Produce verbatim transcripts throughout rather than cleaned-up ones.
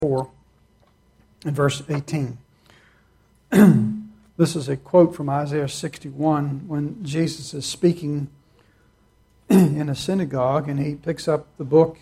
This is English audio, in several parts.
four and verse eighteen. This is a quote from Isaiah sixty-one when Jesus is speaking in a synagogue, and he picks up the book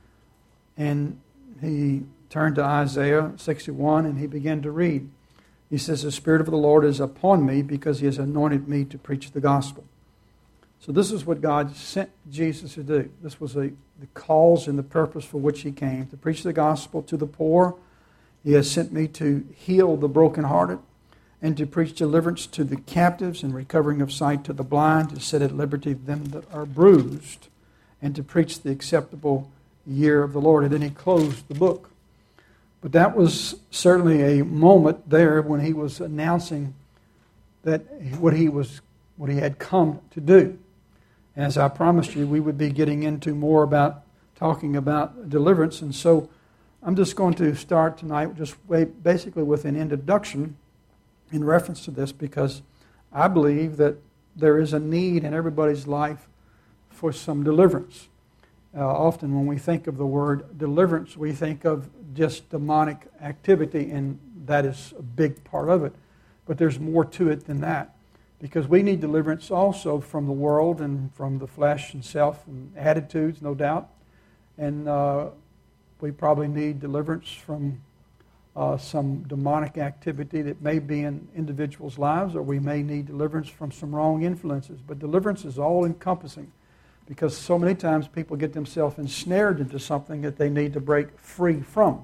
and he turned to Isaiah sixty-one and he began to read. He says, "The Spirit of the Lord is upon me because He has anointed me to preach the gospel." So this is what God sent Jesus to do. This was a, the cause and the purpose for which He came, to preach the gospel to the poor. He has sent me to heal the brokenhearted and to preach deliverance to the captives and recovering of sight to the blind, to set at liberty them that are bruised, and to preach the acceptable year of the Lord. And then He closed the book. But that was certainly a moment there when He was announcing that what He was, what He had come to do. As I promised you, we would be getting into more about talking about deliverance. And so I'm just going to start tonight just basically with an introduction in reference to this, because I believe that there is a need in everybody's life for some deliverance. Uh, often when we think of the word deliverance, we think of just demonic activity, and that is a big part of it. But there's more to it than that, because we need deliverance also from the world and from the flesh and self and attitudes, no doubt. And uh, we probably need deliverance from uh, some demonic activity that may be in individuals' lives, or we may need deliverance from some wrong influences. But deliverance is all-encompassing, because so many times people get themselves ensnared into something that they need to break free from.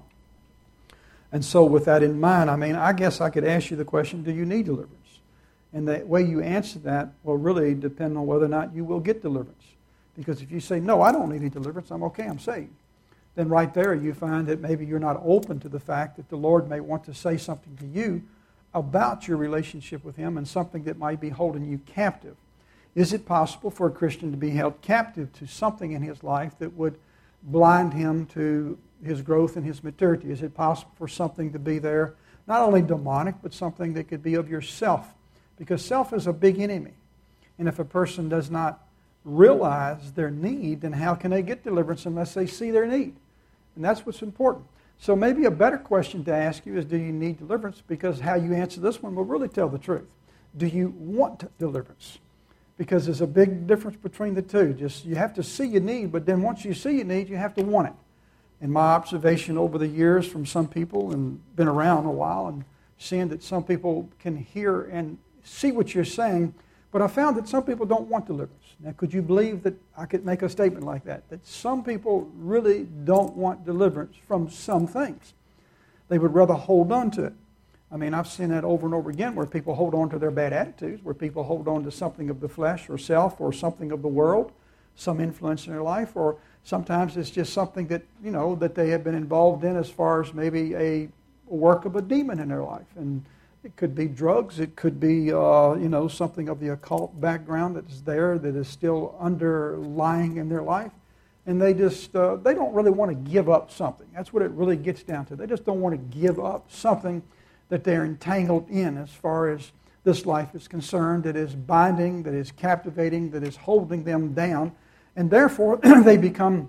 And so with that in mind, I mean, I guess I could ask you the question, do you need deliverance? And the way you answer that will really depend on whether or not you will get deliverance. Because if you say, no, I don't need any deliverance, I'm okay, I'm saved, then right there you find that maybe you're not open to the fact that the Lord may want to say something to you about your relationship with Him and something that might be holding you captive. Is it possible for a Christian to be held captive to something in his life that would blind him to his growth and his maturity? Is it possible for something to be there, not only demonic, but something that could be of yourself? Because self is a big enemy. And if a person does not realize their need, then how can they get deliverance unless they see their need? And that's what's important. So maybe a better question to ask you is, do you need deliverance? Because how you answer this one will really tell the truth. Do you want deliverance? Because there's a big difference between the two. Just you have to see your need, but then once you see your need, you have to want it. And my observation over the years from some people, and been around a while, and seeing that some people can hear and see what you're saying, but I found that some people don't want deliverance. Now, could you believe that I could make a statement like that? That some people really don't want deliverance from some things. They would rather hold on to it. I mean, I've seen that over and over again, where people hold on to their bad attitudes, where people hold on to something of the flesh or self or something of the world, some influence in their life, or sometimes it's just something that, you know, that they have been involved in as far as maybe a work of a demon in their life. And it could be drugs, it could be, uh, you know, something of the occult background that is there, that is still underlying in their life. And they just, uh, they don't really want to give up something. That's what it really gets down to. They just don't want to give up something that they're entangled in as far as this life is concerned, that is binding, that is captivating, that is holding them down. And therefore, they become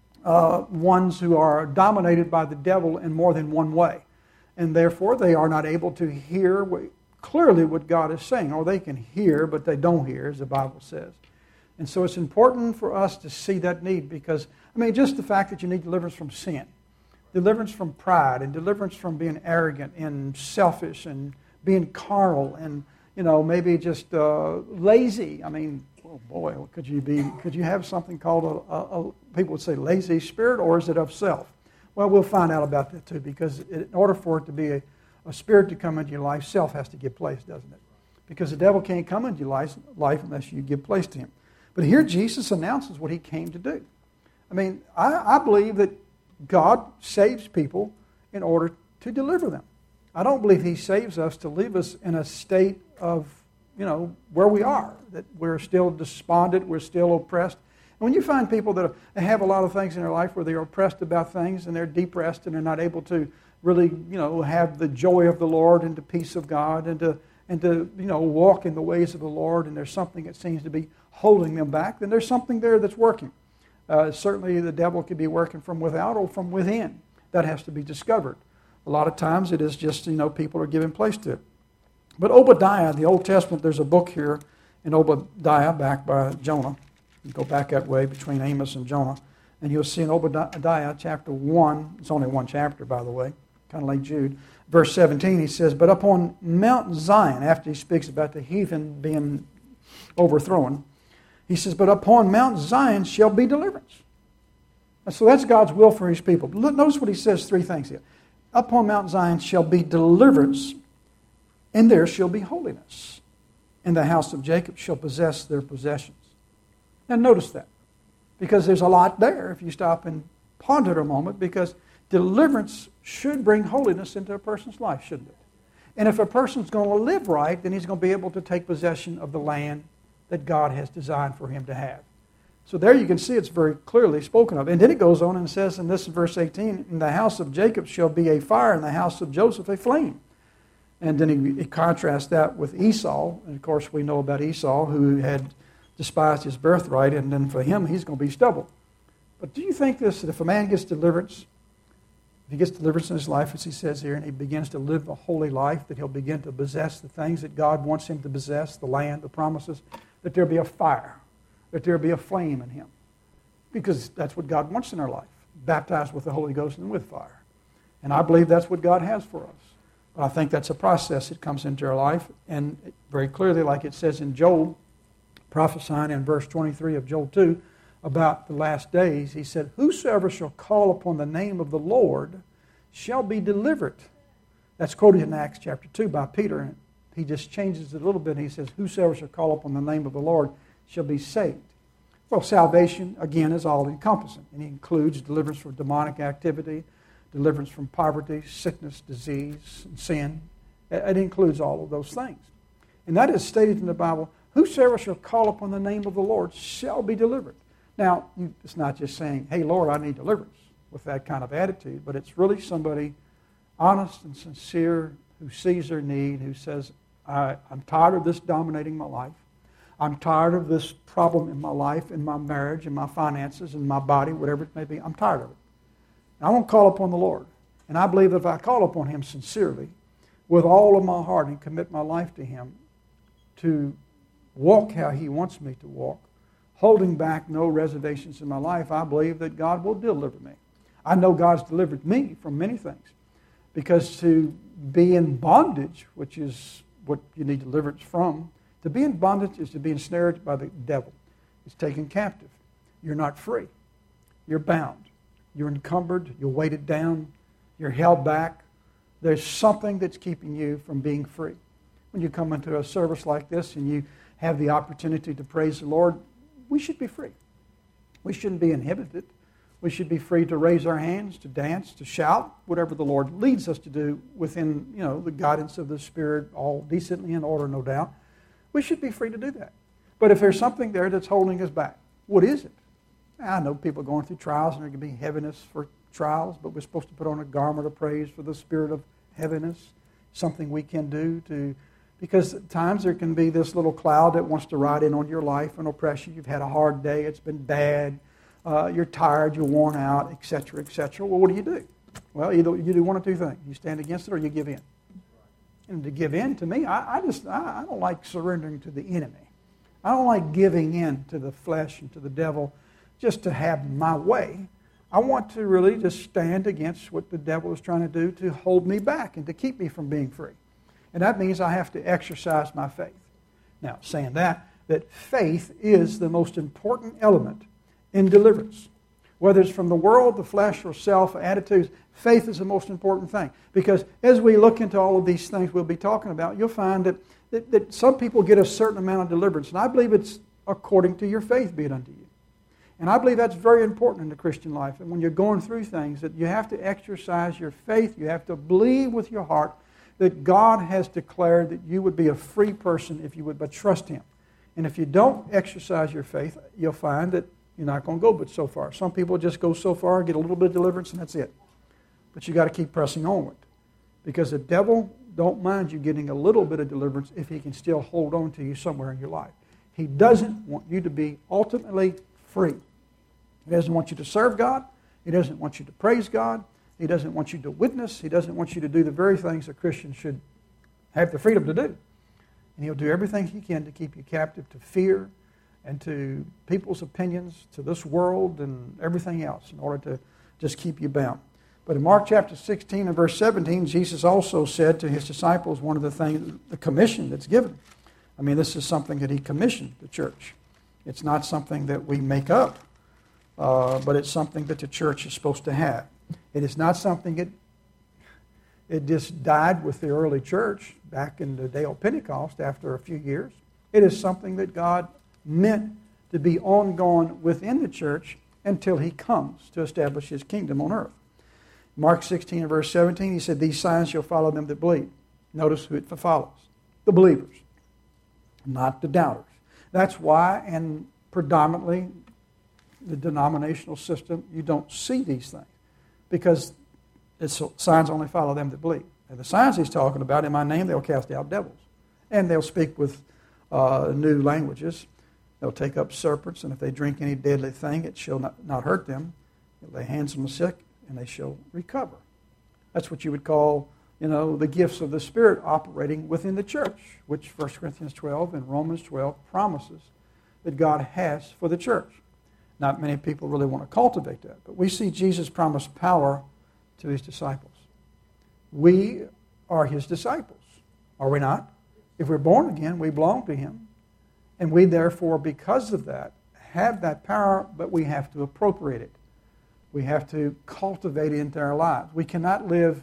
uh, ones who are dominated by the devil in more than one way. And therefore, they are not able to hear what, clearly what God is saying. Or they can hear, but they don't hear, as the Bible says. And so it's important for us to see that need, because, I mean, just the fact that you need deliverance from sin, deliverance from pride, and deliverance from being arrogant and selfish and being carnal and, you know, maybe just uh, lazy. I mean, oh boy, could you be? Could you have something called a, a, a people would say lazy spirit, or is it of self? Well, we'll find out about that too, because in order for it to be a, a spirit to come into your life, self has to give place, doesn't it? Because the devil can't come into your life, life unless you give place to him. But here Jesus announces what He came to do. I mean, I, I believe that God saves people in order to deliver them. I don't believe He saves us to leave us in a state of, you know, where we are, that we're still despondent, we're still oppressed. And when you find people that have a lot of things in their life where they're oppressed about things and they're depressed and they're not able to really, you know, have the joy of the Lord and the peace of God and to, and to, you know, walk in the ways of the Lord, and there's something that seems to be holding them back, then there's something there that's working. Uh, certainly the devil could be working from without or from within. That has to be discovered. A lot of times it is just, you know, people are giving place to it. But Obadiah, the Old Testament, there's a book here in Obadiah backed by Jonah. You go back that way between Amos and Jonah, and you'll see in Obadiah chapter one, it's only one chapter, by the way, kind of like Jude, verse seventeen, he says, but upon Mount Zion, after he speaks about the heathen being overthrown, he says, but upon Mount Zion shall be deliverance. And so that's God's will for his people. Notice what he says, three things here. Upon Mount Zion shall be deliverance, and there shall be holiness. And the house of Jacob shall possess their possessions. Now notice that, because there's a lot there if you stop and ponder a moment, because deliverance should bring holiness into a person's life, shouldn't it? And if a person's going to live right, then he's going to be able to take possession of the land that God has designed for him to have. So there you can see it's very clearly spoken of. And then it goes on and says in this verse eighteen, in the house of Jacob shall be a fire, and the house of Joseph a flame. And then he, he contrasts that with Esau. And of course we know about Esau, who had despised his birthright, and then for him he's going to be stubble. But do you think this, that if a man gets deliverance, if he gets deliverance in his life, as he says here, and he begins to live a holy life, that he'll begin to possess the things that God wants him to possess, the land, the promises, that there'll be a fire, that there'll be a flame in him? Because that's what God wants in our life, baptized with the Holy Ghost and with fire. And I believe that's what God has for us. But I think that's a process that comes into our life, and very clearly, like it says in Joel, prophesying in verse twenty-three of Joel two, about the last days, he said, whosoever shall call upon the name of the Lord shall be delivered. That's quoted in Acts chapter two by Peter, and he just changes it a little bit. He says, whosoever shall call upon the name of the Lord shall be saved. Well, salvation, again, is all-encompassing, and it includes deliverance from demonic activity, deliverance from poverty, sickness, disease, and sin. It includes all of those things. And that is stated in the Bible, whosoever shall call upon the name of the Lord shall be delivered. Now, it's not just saying, hey, Lord, I need deliverance, with that kind of attitude, but it's really somebody honest and sincere who sees their need, who says, I, I'm tired of this dominating my life. I'm tired of this problem in my life, in my marriage, in my finances, in my body, whatever it may be. I'm tired of it. And I want to call upon the Lord. And I believe that if I call upon Him sincerely, with all of my heart, and commit my life to Him, to walk how He wants me to walk, holding back no reservations in my life, I believe that God will deliver me. I know God's delivered me from many things. Because to be in bondage, which is what you need deliverance from, to be in bondage is to be ensnared by the devil. It's taken captive. You're not free. You're bound. You're encumbered. You're weighted down. You're held back. There's something that's keeping you from being free. When you come into a service like this and you have the opportunity to praise the Lord, we should be free. We shouldn't be inhibited. We should be free to raise our hands, to dance, to shout, whatever the Lord leads us to do within, you know, the guidance of the Spirit, all decently in order, no doubt. We should be free to do that. But if there's something there that's holding us back, what is it? I know people are going through trials, and there can be heaviness for trials, but we're supposed to put on a garment of praise for the spirit of heaviness, something we can do to, because at times there can be this little cloud that wants to ride in on your life and oppress you. You've had a hard day, it's been bad, uh, you're tired, you're worn out, et cetera, et cetera. Well, what do you do? Well, either you do one of two things. You stand against it or you give in. And to give in, to me, I, I just, I, I don't like surrendering to the enemy. I don't like giving in to the flesh and to the devil just to have my way. I want to really just stand against what the devil is trying to do to hold me back and to keep me from being free. And that means I have to exercise my faith. Now, saying that, that faith is the most important element in deliverance. Whether it's from the world, the flesh, or self, attitudes, faith is the most important thing. Because as we look into all of these things we'll be talking about, you'll find that, that, that some people get a certain amount of deliverance. And I believe it's according to your faith be it unto you. And I believe that's very important in the Christian life. And when you're going through things, that you have to exercise your faith. You have to believe with your heart that God has declared that you would be a free person if you would but trust Him. And if you don't exercise your faith, you'll find that you're not going to go but so far. Some people just go so far, get a little bit of deliverance, and that's it. But you got to keep pressing onward. Because the devil don't mind you getting a little bit of deliverance if he can still hold on to you somewhere in your life. He doesn't want you to be ultimately free. He doesn't want you to serve God. He doesn't want you to praise God. He doesn't want you to witness. He doesn't want you to do the very things a Christian should have the freedom to do. And he'll do everything he can to keep you captive to fear and to people's opinions, to this world and everything else in order to just keep you bound. But in Mark chapter sixteen and verse seventeen, Jesus also said to his disciples one of the things, the commission that's given. I mean, this is something that he commissioned the church. It's not something that we make up, uh, but it's something that the church is supposed to have. It is not something that it just died with the early church back in the day of Pentecost after a few years. It is something that God meant to be ongoing within the church until he comes to establish his kingdom on earth. Mark sixteen and verse seventeen, he said, these signs shall follow them that believe. Notice who it follows. The believers, not the doubters. That's why, and predominantly, the denominational system, you don't see these things. Because it's, signs only follow them that believe. And the signs he's talking about, in my name, they'll cast out devils. And they'll speak with uh, new languages. They'll take up serpents, and if they drink any deadly thing, it shall not, not hurt them. They'll lay hands on the sick, and they shall recover. That's what you would call, you know, the gifts of the Spirit operating within the church, which First Corinthians twelve and Romans twelve promises that God has for the church. Not many people really want to cultivate that, but we see Jesus promise power to his disciples. We are his disciples, are we not? If we're born again, we belong to him. And we therefore, because of that, have that power, but we have to appropriate it. We have to cultivate it into our lives. We cannot live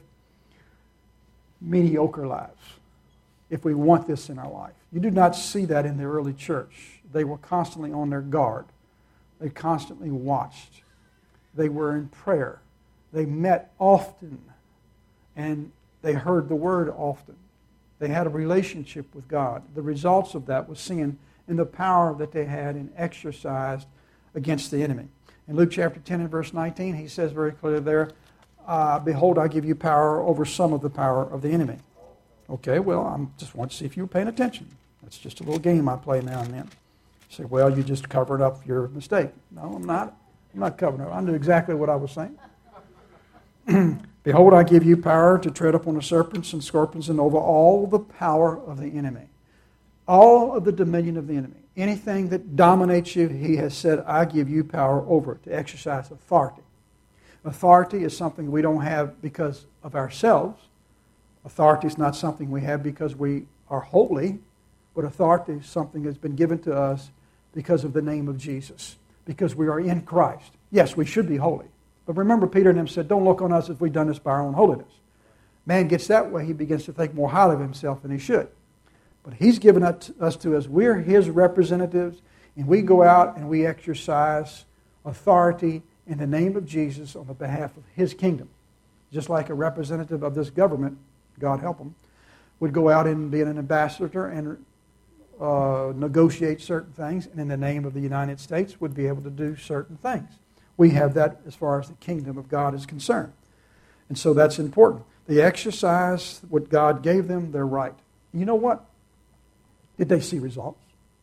mediocre lives if we want this in our life. You do not see that in the early church. They were constantly on their guard. They constantly watched. They were in prayer. They met often, and they heard the word often. They had a relationship with God. The results of that was seen in the power that they had and exercised against the enemy. In Luke chapter ten and verse nineteen, he says very clearly there, uh, behold, I give you power over some of the power of the enemy. Okay, well, I just want to see if you were paying attention. That's just a little game I play now and then. You say, well, you just covered up your mistake. No, I'm not. I'm not covering up. I knew exactly what I was saying. Behold, I give you power to tread upon the serpents and scorpions and over all the power of the enemy. All of the dominion of the enemy. Anything that dominates you, he has said, I give you power over it, to exercise authority. Authority is something we don't have because of ourselves. Authority is not something we have because we are holy, but authority is something that's been given to us because of the name of Jesus, because we are in Christ. Yes, we should be holy. But remember, Peter and them said, don't look on us if we've done this by our own holiness. Man gets that way, he begins to think more highly of himself than he should. But he's given us to us. We're his representatives, and we go out and we exercise authority in the name of Jesus on the behalf of his kingdom. Just like a representative of this government, God help him, would go out and be an ambassador and uh, negotiate certain things, and in the name of the United States would be able to do certain things. We have that as far as the kingdom of God is concerned. And so that's important. They exercise what God gave them, their right. You know what? Did they see results?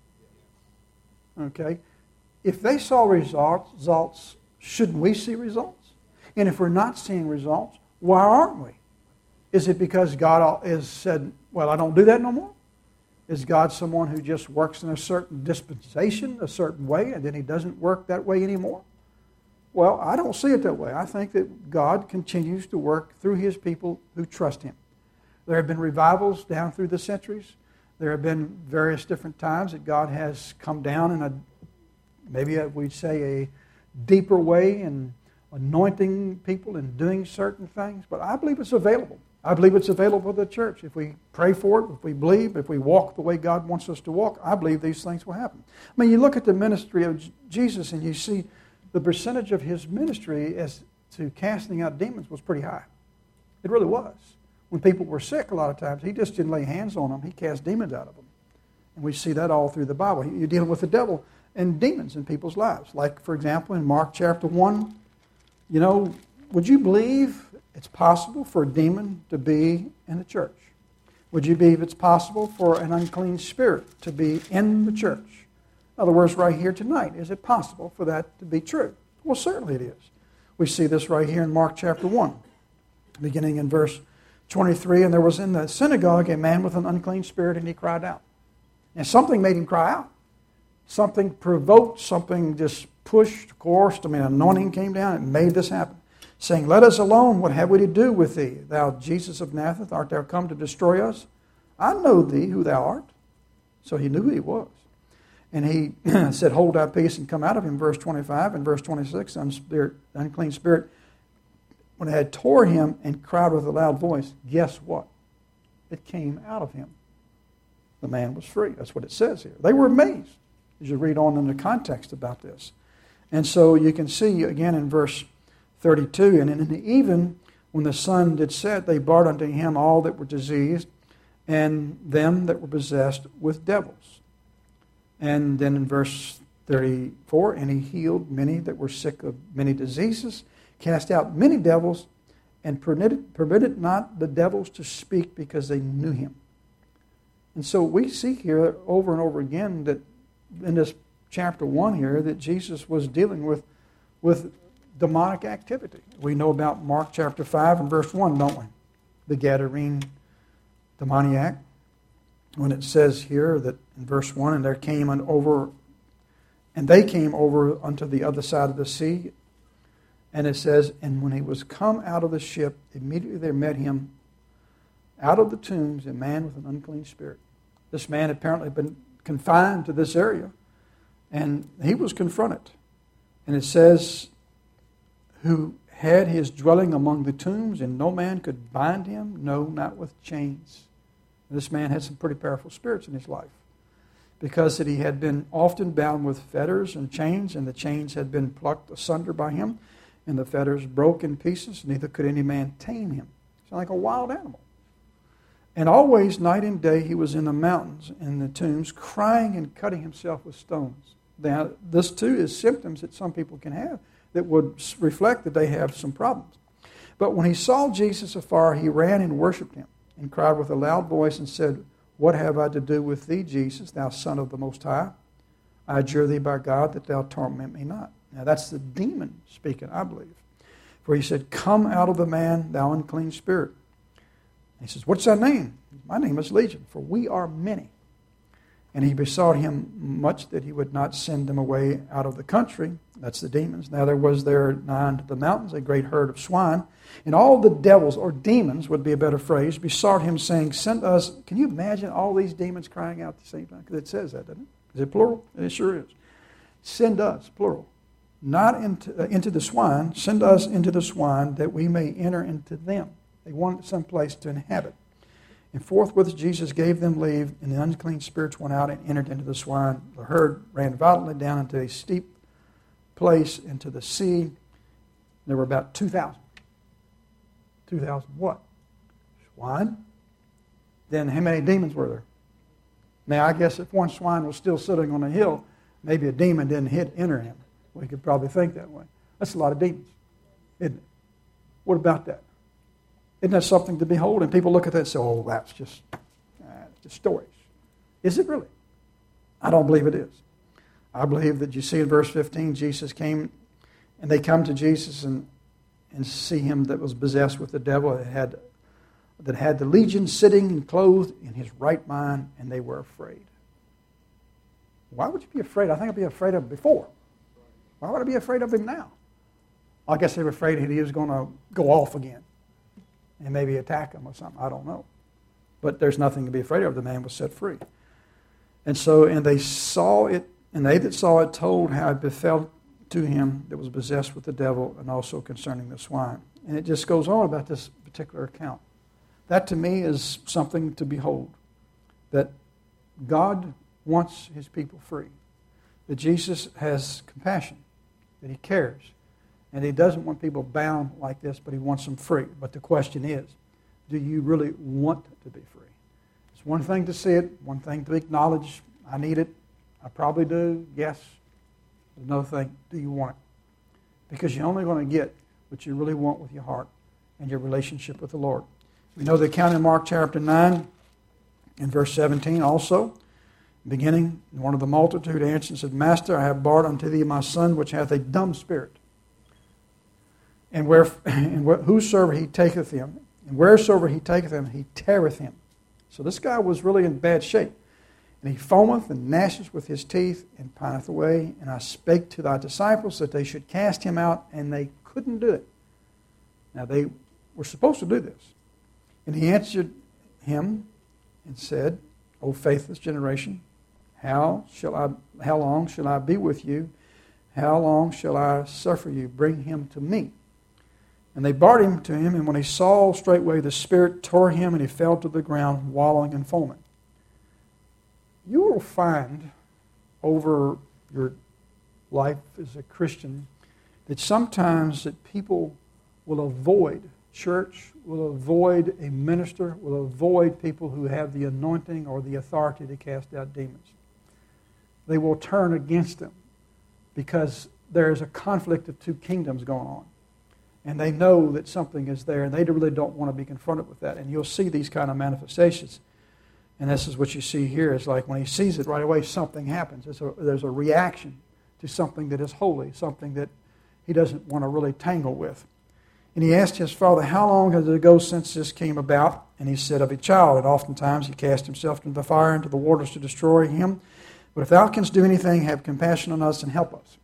Okay. If they saw results, results, shouldn't we see results? And if we're not seeing results, why aren't we? Is it because God has said, well, I don't do that no more? Is God someone who just works in a certain dispensation, a certain way, and then he doesn't work that way anymore? Well, I don't see it that way. I think that God continues to work through his people who trust him. There have been revivals down through the centuries. There have been various different times that God has come down in a, maybe we'd say a deeper way in anointing people and doing certain things. But I believe it's available. I believe it's available to the church. If we pray for it, if we believe, if we walk the way God wants us to walk, I believe these things will happen. I mean, you look at the ministry of Jesus and you see the percentage of his ministry as to casting out demons was pretty high. It really was. When people were sick a lot of times, he just didn't lay hands on them. He cast demons out of them. And we see that all through the Bible. You're dealing with the devil and demons in people's lives. Like, for example, in Mark chapter one, you know, would you believe it's possible for a demon to be in the church? Would you believe it's possible for an unclean spirit to be in the church? In other words, right here tonight, is it possible for that to be true? Well, certainly it is. We see this right here in Mark chapter one. beginning in verse twenty-three. And there was in the synagogue a man with an unclean spirit, and he cried out. And something made him cry out. Something provoked, something just pushed, coerced. I mean, anointing came down and made this happen, saying, "Let us alone. What have we to do with thee, thou Jesus of Nazareth? Art thou come to destroy us? I know thee, who thou art." So he knew who he was. And he said, "Hold thy peace and come out of him." Verse twenty-five and verse twenty-six, the unclean spirit, when it had tore him and cried with a loud voice, guess what? It came out of him. The man was free. That's what it says here. They were amazed as you read on in the context about this. And so you can see again in verse thirty-two, and in the even when the sun did set, they brought unto him all that were diseased, and them that were possessed with devils. And then in verse thirty-four, and he healed many that were sick of many diseases, cast out many devils, and permitted, permitted not the devils to speak, because they knew him. And so we see here over and over again that in this chapter one here that Jesus was dealing with, with demonic activity. We know about Mark chapter five and verse one, don't we? The Gadarene demoniac. When it says here that in verse one, and there came an over, and they came over unto the other side of the sea. And it says, and when he was come out of the ship, immediately there met him out of the tombs a man with an unclean spirit. This man had apparently been confined to this area, and he was confronted. And it says, who had his dwelling among the tombs, and no man could bind him, no, not with chains. This man had some pretty powerful spirits in his life, because that he had been often bound with fetters and chains, and the chains had been plucked asunder by him, and the fetters broke in pieces, neither could any man tame him. It's like a wild animal. And always, night and day, he was in the mountains, in the tombs, crying and cutting himself with stones. Now, this too is symptoms that some people can have that would reflect that they have some problems. But when he saw Jesus afar, he ran and worshipped him, and cried with a loud voice and said, "What have I to do with thee, Jesus, thou Son of the Most High? I adjure thee by God that thou torment me not." Now that's the demon speaking, I believe. For he said, "Come out of the man, thou unclean spirit." He says, "What's thy name?" "My name is Legion, for we are many." And he besought him much that he would not send them away out of the country. That's the demons. Now there was there nigh unto the mountains a great herd of swine. And all the devils, or demons would be a better phrase, besought him, saying, "Send us." Can you imagine all these demons crying out at the same time? Because it says that, doesn't it? Is it plural? It sure is. "Send us," plural. "Not into, uh, into the swine. Send us into the swine, that we may enter into them." They wanted some place to inhabit. And forthwith Jesus gave them leave, and the unclean spirits went out and entered into the swine. The herd ran violently down into a steep place into the sea. There were about two thousand. two thousand what? Swine? Then how many demons were there? Now, I guess if one swine was still sitting on a hill, maybe a demon didn't hit enter him. We could probably think that way. That's a lot of demons, isn't it? What about that? Isn't that something to behold? And people look at that and say, "Oh, that's just, uh, just stories." Is it really? I don't believe it is. I believe that you see in verse fifteen, Jesus came, and they come to Jesus and, and see him that was possessed with the devil, that had, that had the legion sitting and clothed in his right mind, and they were afraid. Why would you be afraid? I think I'd be afraid of him before. Why would I be afraid of him now? I guess they were afraid he was going to go off again and maybe attack them or something. I don't know. But there's nothing to be afraid of. The man was set free. And so, and they saw it, and they that saw it told how it befell to him that was possessed with the devil, and also concerning the swine. And it just goes on about this particular account. That to me is something to behold. That God wants his people free. That Jesus has compassion. That he cares. And he doesn't want people bound like this, but he wants them free. But the question is, do you really want to be free? It's one thing to see it, one thing to acknowledge, I need it, I probably do, yes. Another thing, do you want it? Because you're only going to get what you really want with your heart and your relationship with the Lord. We know the account in Mark chapter nine, in verse seventeen also, beginning, one of the multitude answered and said, "Master, I have brought unto thee my son, which hath a dumb spirit. And, where, and whosoever he taketh him, and wheresoever he taketh him, he teareth him. So this guy was really in bad shape. And he foameth and gnasheth with his teeth and pineth away. And I spake to thy disciples that they should cast him out, and they couldn't do it. Now they were supposed to do this. And he answered him and said, O faithless generation, how shall I? How long shall I be with you? How long shall I suffer you? Bring him to me. And they brought him to him, and when he saw, straightway the spirit tore him, and he fell to the ground, wallowing and foaming. You will find over your life as a Christian that sometimes that people will avoid church, will avoid a minister, will avoid people who have the anointing or the authority to cast out demons. They will turn against them because there is a conflict of two kingdoms going on. And they know that something is there, and they really don't want to be confronted with that. And you'll see these kind of manifestations. And this is what you see here. It's like when he sees it right away, something happens. There's a, there's a reaction to something that is holy, something that he doesn't want to really tangle with. And he asked his father, how long has it ago since this came about? And he said, of a child. And oftentimes he cast himself into the fire, into the waters to destroy him. But if thou canst do anything, have compassion on us and help us.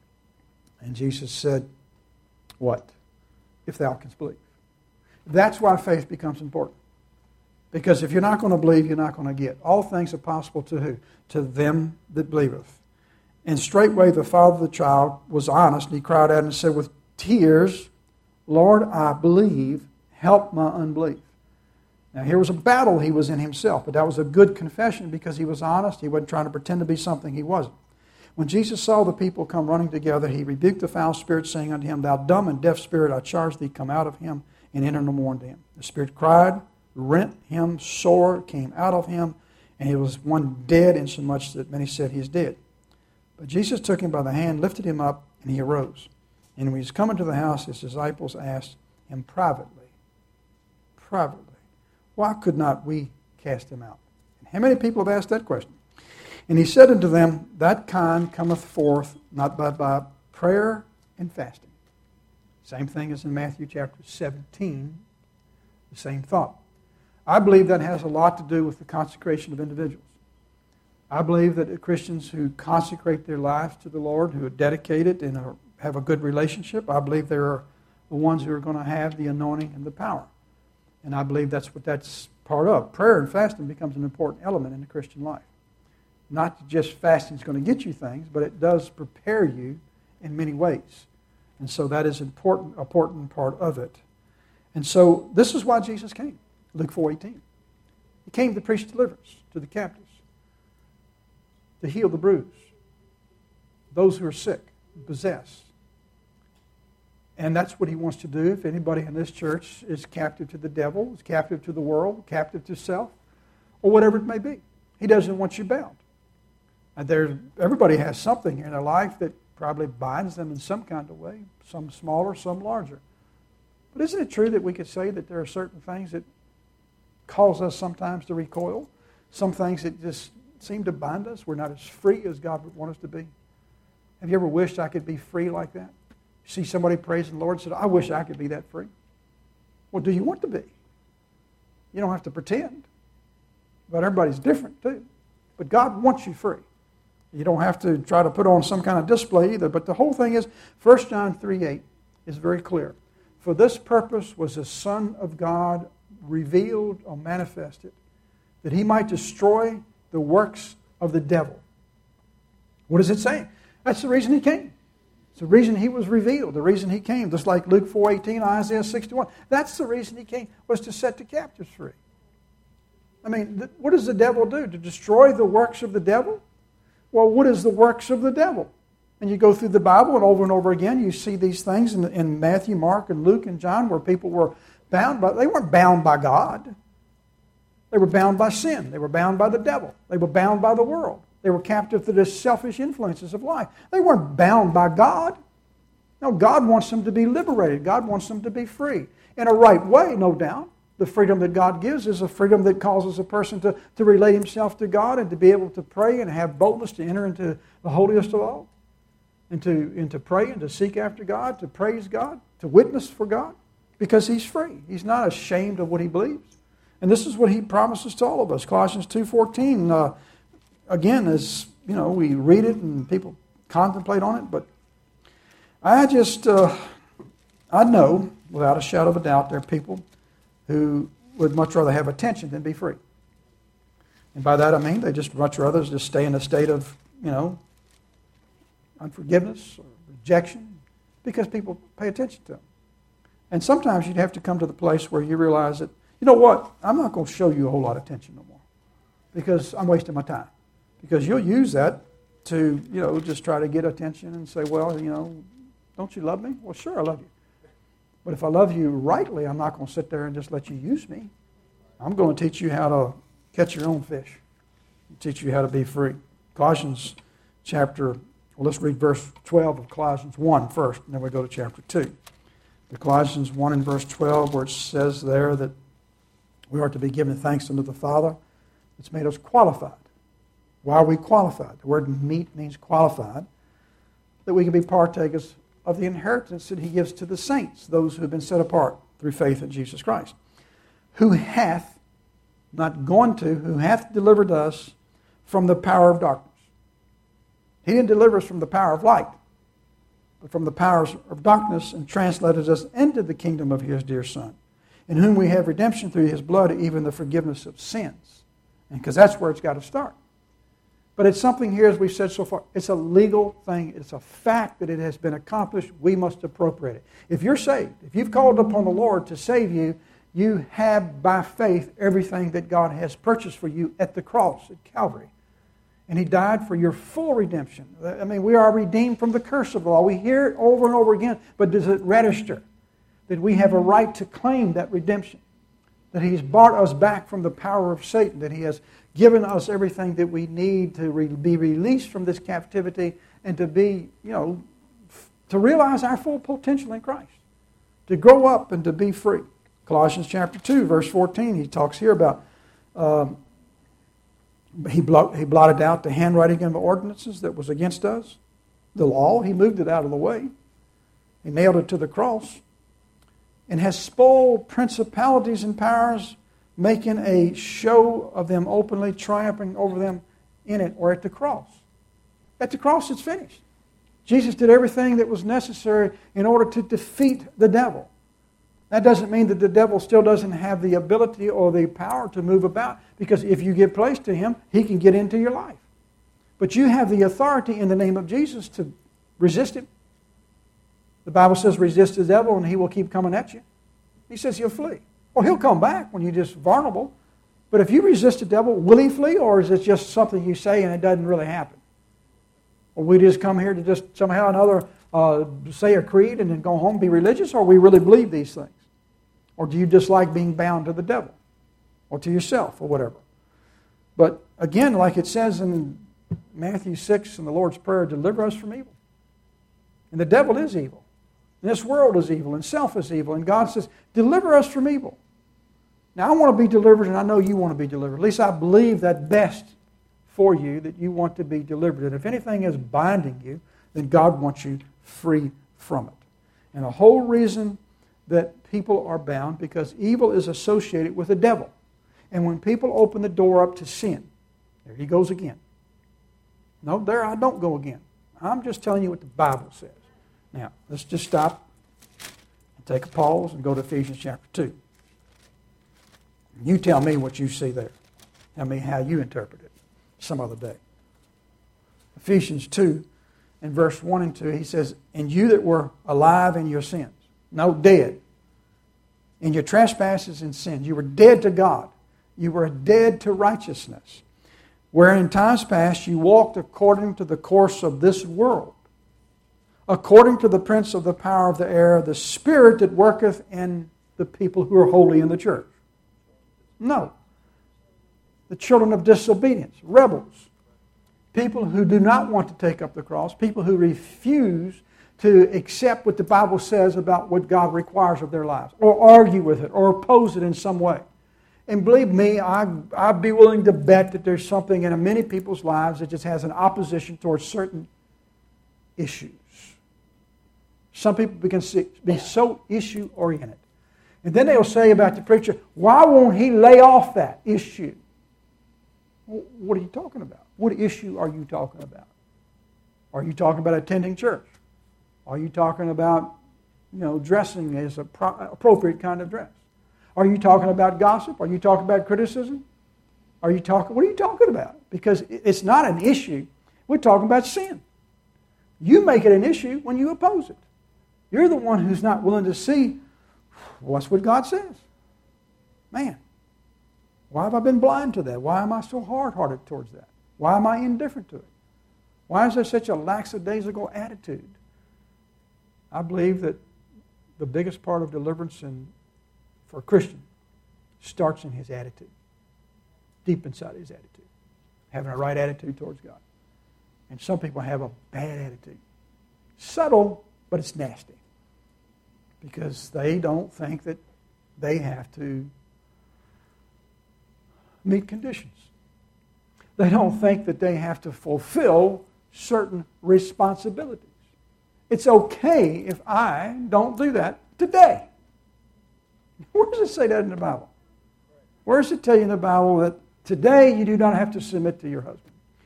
And Jesus said, what? If thou canst believe. That's why faith becomes important. Because if you're not going to believe, you're not going to get. All things are possible to who? To them that believeth. And straightway the father of the child was honest, and he cried out and said with tears, Lord, I believe, help my unbelief. Now here was a battle he was in himself, but that was a good confession because he was honest. He wasn't trying to pretend to be something he wasn't. When Jesus saw the people come running together, he rebuked the foul spirit, saying unto him, Thou dumb and deaf spirit, I charge thee, come out of him, and enter no more into him. The spirit cried, rent him sore, came out of him, and he was one dead, insomuch that many said, He is dead. But Jesus took him by the hand, lifted him up, and he arose. And when he was coming to the house, his disciples asked him privately, privately, why could not we cast him out? And how many people have asked that question? And he said unto them, That kind cometh forth not but by prayer and fasting. Same thing as in Matthew chapter seventeen, the same thought. I believe that has a lot to do with the consecration of individuals. I believe that Christians who consecrate their lives to the Lord, who are dedicated and are, have a good relationship, I believe they are the ones who are going to have the anointing and the power. And I believe that's what that's part of. Prayer and fasting becomes an important element in the Christian life. Not just fasting is going to get you things, but it does prepare you in many ways. And so that is an important, important part of it. And so this is why Jesus came. Luke four eighteen. He came to preach deliverance to the captives, to heal the bruised, those who are sick, possessed. And that's what he wants to do. If anybody in this church is captive to the devil, is captive to the world, captive to self, or whatever it may be, he doesn't want you bound. And there, everybody has something in their life that probably binds them in some kind of way, some smaller, some larger. But isn't it true that we could say that there are certain things that cause us sometimes to recoil? Some things that just seem to bind us. We're not as free as God would want us to be. Have you ever wished I could be free like that? See somebody praising the Lord and said, I wish I could be that free. Well, do you want to be? You don't have to pretend. But everybody's different too. But God wants you free. You don't have to try to put on some kind of display either. But the whole thing is, First John three eight is very clear. For this purpose was the Son of God revealed or manifested, that he might destroy the works of the devil. What is it saying? That's the reason he came. It's the reason he was revealed, the reason he came. Just like Luke four eighteen, Isaiah sixty-one. That's the reason he came, was to set the captives free. I mean, what does the devil do? To destroy the works of the devil? Well, what is the works of the devil? And you go through the Bible, and over and over again, you see these things in, in Matthew, Mark, and Luke, and John, where people were bound by, they weren't bound by God. They were bound by sin. They were bound by the devil. They were bound by the world. They were captive to the selfish influences of life. They weren't bound by God. No, God wants them to be liberated. God wants them to be free. In a right way, no doubt. The freedom that God gives is a freedom that causes a person to, to relate himself to God and to be able to pray and have boldness to enter into the holiest of all. and to, and to pray and to seek after God, to praise God, to witness for God, because he's free. He's not ashamed of what he believes. And this is what he promises to all of us. Colossians two fourteen, uh, again, as you know, we read it and people contemplate on it, but I just, uh, I know, without a shadow of a doubt, there are people who would much rather have attention than be free. And by that I mean they just much rather just stay in a state of, you know, unforgiveness or rejection because people pay attention to them. And sometimes you'd have to come to the place where you realize that, you know what, I'm not going to show you a whole lot of attention no more because I'm wasting my time. Because you'll use that to, you know, just try to get attention and say, well, you know, don't you love me? Well, sure, I love you. But if I love you rightly, I'm not going to sit there and just let you use me. I'm going to teach you how to catch your own fish. Teach you how to be free. Colossians chapter, well, let's read verse twelve of Colossians one first, and then we go to chapter two. The Colossians one and verse twelve, where it says there that we are to be given thanks unto the Father that's made us qualified. Why are we qualified? The word meet means qualified. That we can be partakers of the inheritance that he gives to the saints, those who have been set apart through faith in Jesus Christ. Who hath, not going to, who hath delivered us from the power of darkness. He didn't deliver us from the power of light, but from the powers of darkness, and translated us into the kingdom of his dear Son, in whom we have redemption through his blood, even the forgiveness of sins. And because that's where it's got to start. But it's something here, as we've said so far, it's a legal thing. It's a fact that it has been accomplished. We must appropriate it. If you're saved, if you've called upon the Lord to save you, you have by faith everything that God has purchased for you at the cross at Calvary. And he died for your full redemption. I mean, we are redeemed from the curse of the law. We hear it over and over again, but does it register that we have a right to claim that redemption? That he's bought us back from the power of Satan, that he has given us everything that we need to re- be released from this captivity and to be, you know, f- to realize our full potential in Christ, to grow up and to be free. Colossians chapter two, verse fourteen, he talks here about um, he, blot, he blotted out the handwriting of ordinances that was against us, the law. He moved it out of the way. He nailed it to the cross and has spoiled principalities and powers, making a show of them openly, triumphing over them in it or at the cross. At the cross, it's finished. Jesus did everything that was necessary in order to defeat the devil. That doesn't mean that the devil still doesn't have the ability or the power to move about, because if you give place to him, he can get into your life. But you have the authority in the name of Jesus to resist him. The Bible says, resist the devil and he will keep coming at you. He says he'll flee. Well, he'll come back when you're just vulnerable. But if you resist the devil, will he flee, or is it just something you say and it doesn't really happen? Or we just come here to just somehow or another uh, say a creed and then go home and be religious, or we really believe these things? Or do you dislike being bound to the devil or to yourself or whatever? But again, like it says in Matthew six in the Lord's Prayer, deliver us from evil. And the devil is evil. And this world is evil, and self is evil. And God says, deliver us from evil. Now, I want to be delivered, and I know you want to be delivered. At least I believe that best for you, that you want to be delivered. And if anything is binding you, then God wants you free from it. And the whole reason that people are bound, because evil is associated with the devil. And when people open the door up to sin, there he goes again. No, there I don't go again. I'm just telling you what the Bible says. Now, let's just stop and take a pause and go to Ephesians chapter two. You tell me what you see there. Tell me how you interpret it some other day. Ephesians two and verse one and two, he says, and you that were alive in your sins. No, dead. In your trespasses and sins. You were dead to God. You were dead to righteousness. Where in times past you walked according to the course of this world, according to the prince of the power of the air, the spirit that worketh in the people who are holy in the church. No. The children of disobedience, rebels, people who do not want to take up the cross, people who refuse to accept what the Bible says about what God requires of their lives, or argue with it, or oppose it in some way. And believe me, I, I'd be willing to bet that there's something in many people's lives that just has an opposition towards certain issues. Some people begin to be so issue-oriented. And then they'll say about the preacher, why won't he lay off that issue? Well, what are you talking about? What issue are you talking about? Are you talking about attending church? Are you talking about, you know, dressing as an pro- appropriate kind of dress? Are you talking about gossip? Are you talking about criticism? Are you talking? What are you talking about? Because it's not an issue. We're talking about sin. You make it an issue when you oppose it. You're the one who's not willing to see what's what God says. Man, why have I been blind to that? Why am I so hard-hearted towards that? Why am I indifferent to it? Why is there such a lackadaisical attitude? I believe that the biggest part of deliverance in, for a Christian starts in his attitude, deep inside his attitude, having a right attitude towards God. And some people have a bad attitude. Subtle, but it's nasty. Because they don't think that they have to meet conditions. They don't think that they have to fulfill certain responsibilities. It's okay if I don't do that today. Where does it say that in the Bible? Where does it tell you in the Bible that today you do not have to submit to your husband?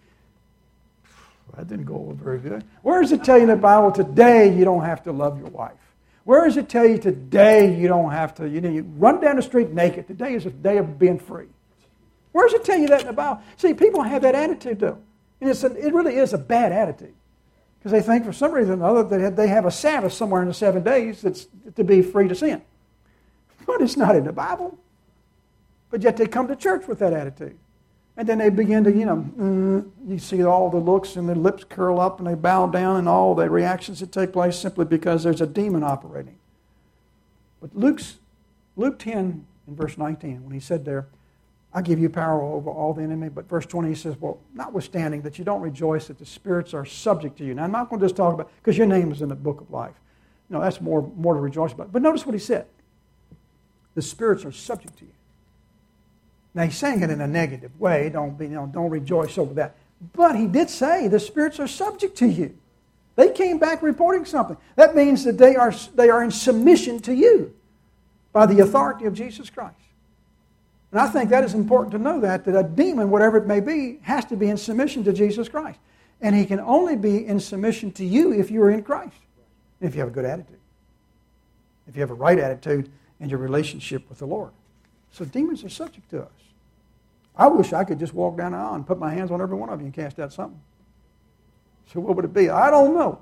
That didn't go over very good. Where does it tell you in the Bible today you don't have to love your wife? Where does it tell you today you don't have to, you know, you run down the street naked? Today is a day of being free. Where does it tell you that in the Bible? See, people have that attitude though. And it's a, it really is a bad attitude. Because they think for some reason or other that they have a Sabbath somewhere in the seven days that's to be free to sin. But it's not in the Bible. But yet they come to church with that attitude. And then they begin to, you know, mm, you see all the looks and their lips curl up and they bow down and all the reactions that take place simply because there's a demon operating. But Luke's, Luke ten in verse nineteen, when he said there, I give you power over all the enemy. But verse twenty, he says, well, notwithstanding that you don't rejoice that the spirits are subject to you. Now, I'm not going to just talk about, because your name is in the book of life. You know, that's more, more to rejoice about. But notice what he said. The spirits are subject to you. Now, he's saying it in a negative way. Don't be, you know, don't rejoice over that. But he did say the spirits are subject to you. They came back reporting something. That means that they are, they are in submission to you by the authority of Jesus Christ. And I think that is important to know that, that a demon, whatever it may be, has to be in submission to Jesus Christ. And he can only be in submission to you if you are in Christ. If you have a good attitude. If you have a right attitude in your relationship with the Lord. So demons are subject to us. I wish I could just walk down the aisle and put my hands on every one of you and cast out something. So what would it be? I don't know.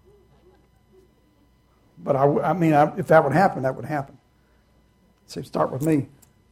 But I, I mean, I, if that would happen, that would happen. So start with me.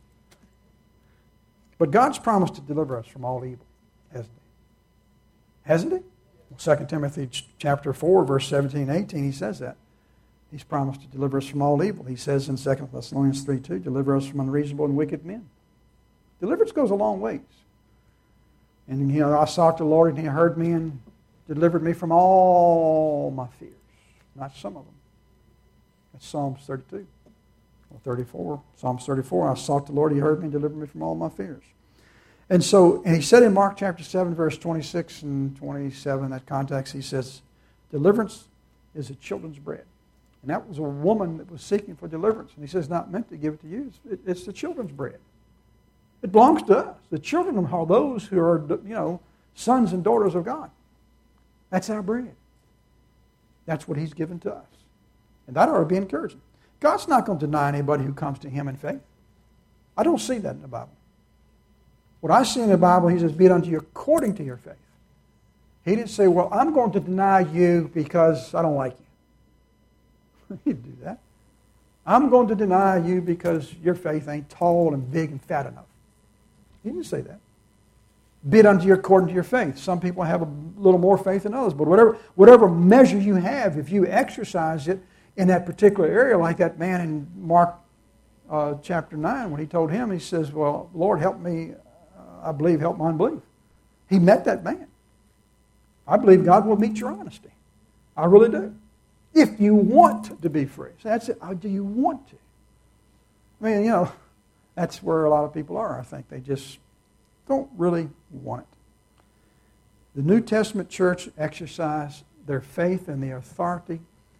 But God's promised to deliver us from all evil, hasn't He? Hasn't He? Well, Second Timothy chapter four, verse seventeen and eighteen, He says that. He's promised to deliver us from all evil. He says in Second Thessalonians three two, deliver us from unreasonable and wicked men. Deliverance goes a long ways. And, you know, I sought the Lord and He heard me and delivered me from all my fears. Not some of them. That's Psalms thirty-two. Or thirty-four. Psalms thirty-four, I sought the Lord, He heard me and delivered me from all my fears. And so, and He said in Mark chapter seven, verse twenty-six and twenty-seven, in that context, He says, deliverance is the children's bread. And that was a woman that was seeking for deliverance. And He says, not meant to give it to you. It's, it's the children's bread. It belongs to us. The children are those who are, you know, sons and daughters of God. That's our bread. That's what He's given to us. And that ought to be encouraging. God's not going to deny anybody who comes to Him in faith. I don't see that in the Bible. What I see in the Bible, He says, be it unto you according to your faith. He didn't say, well, I'm going to deny you because I don't like you. He didn't do that. I'm going to deny you because your faith ain't tall and big and fat enough. He didn't say that. Be it unto you according to your faith. Some people have a little more faith than others, but whatever, whatever measure you have, if you exercise it in that particular area, like that man in Mark uh, chapter nine, when he told him, he says, well, Lord, help me, uh, I believe, help my unbelief. He met that man. I believe God will meet your honesty. I really do. If you want to be free. So that's it. Do you want to? I mean, you know, that's where a lot of people are, I think. They just don't really want it. The New Testament church exercised their faith and their authority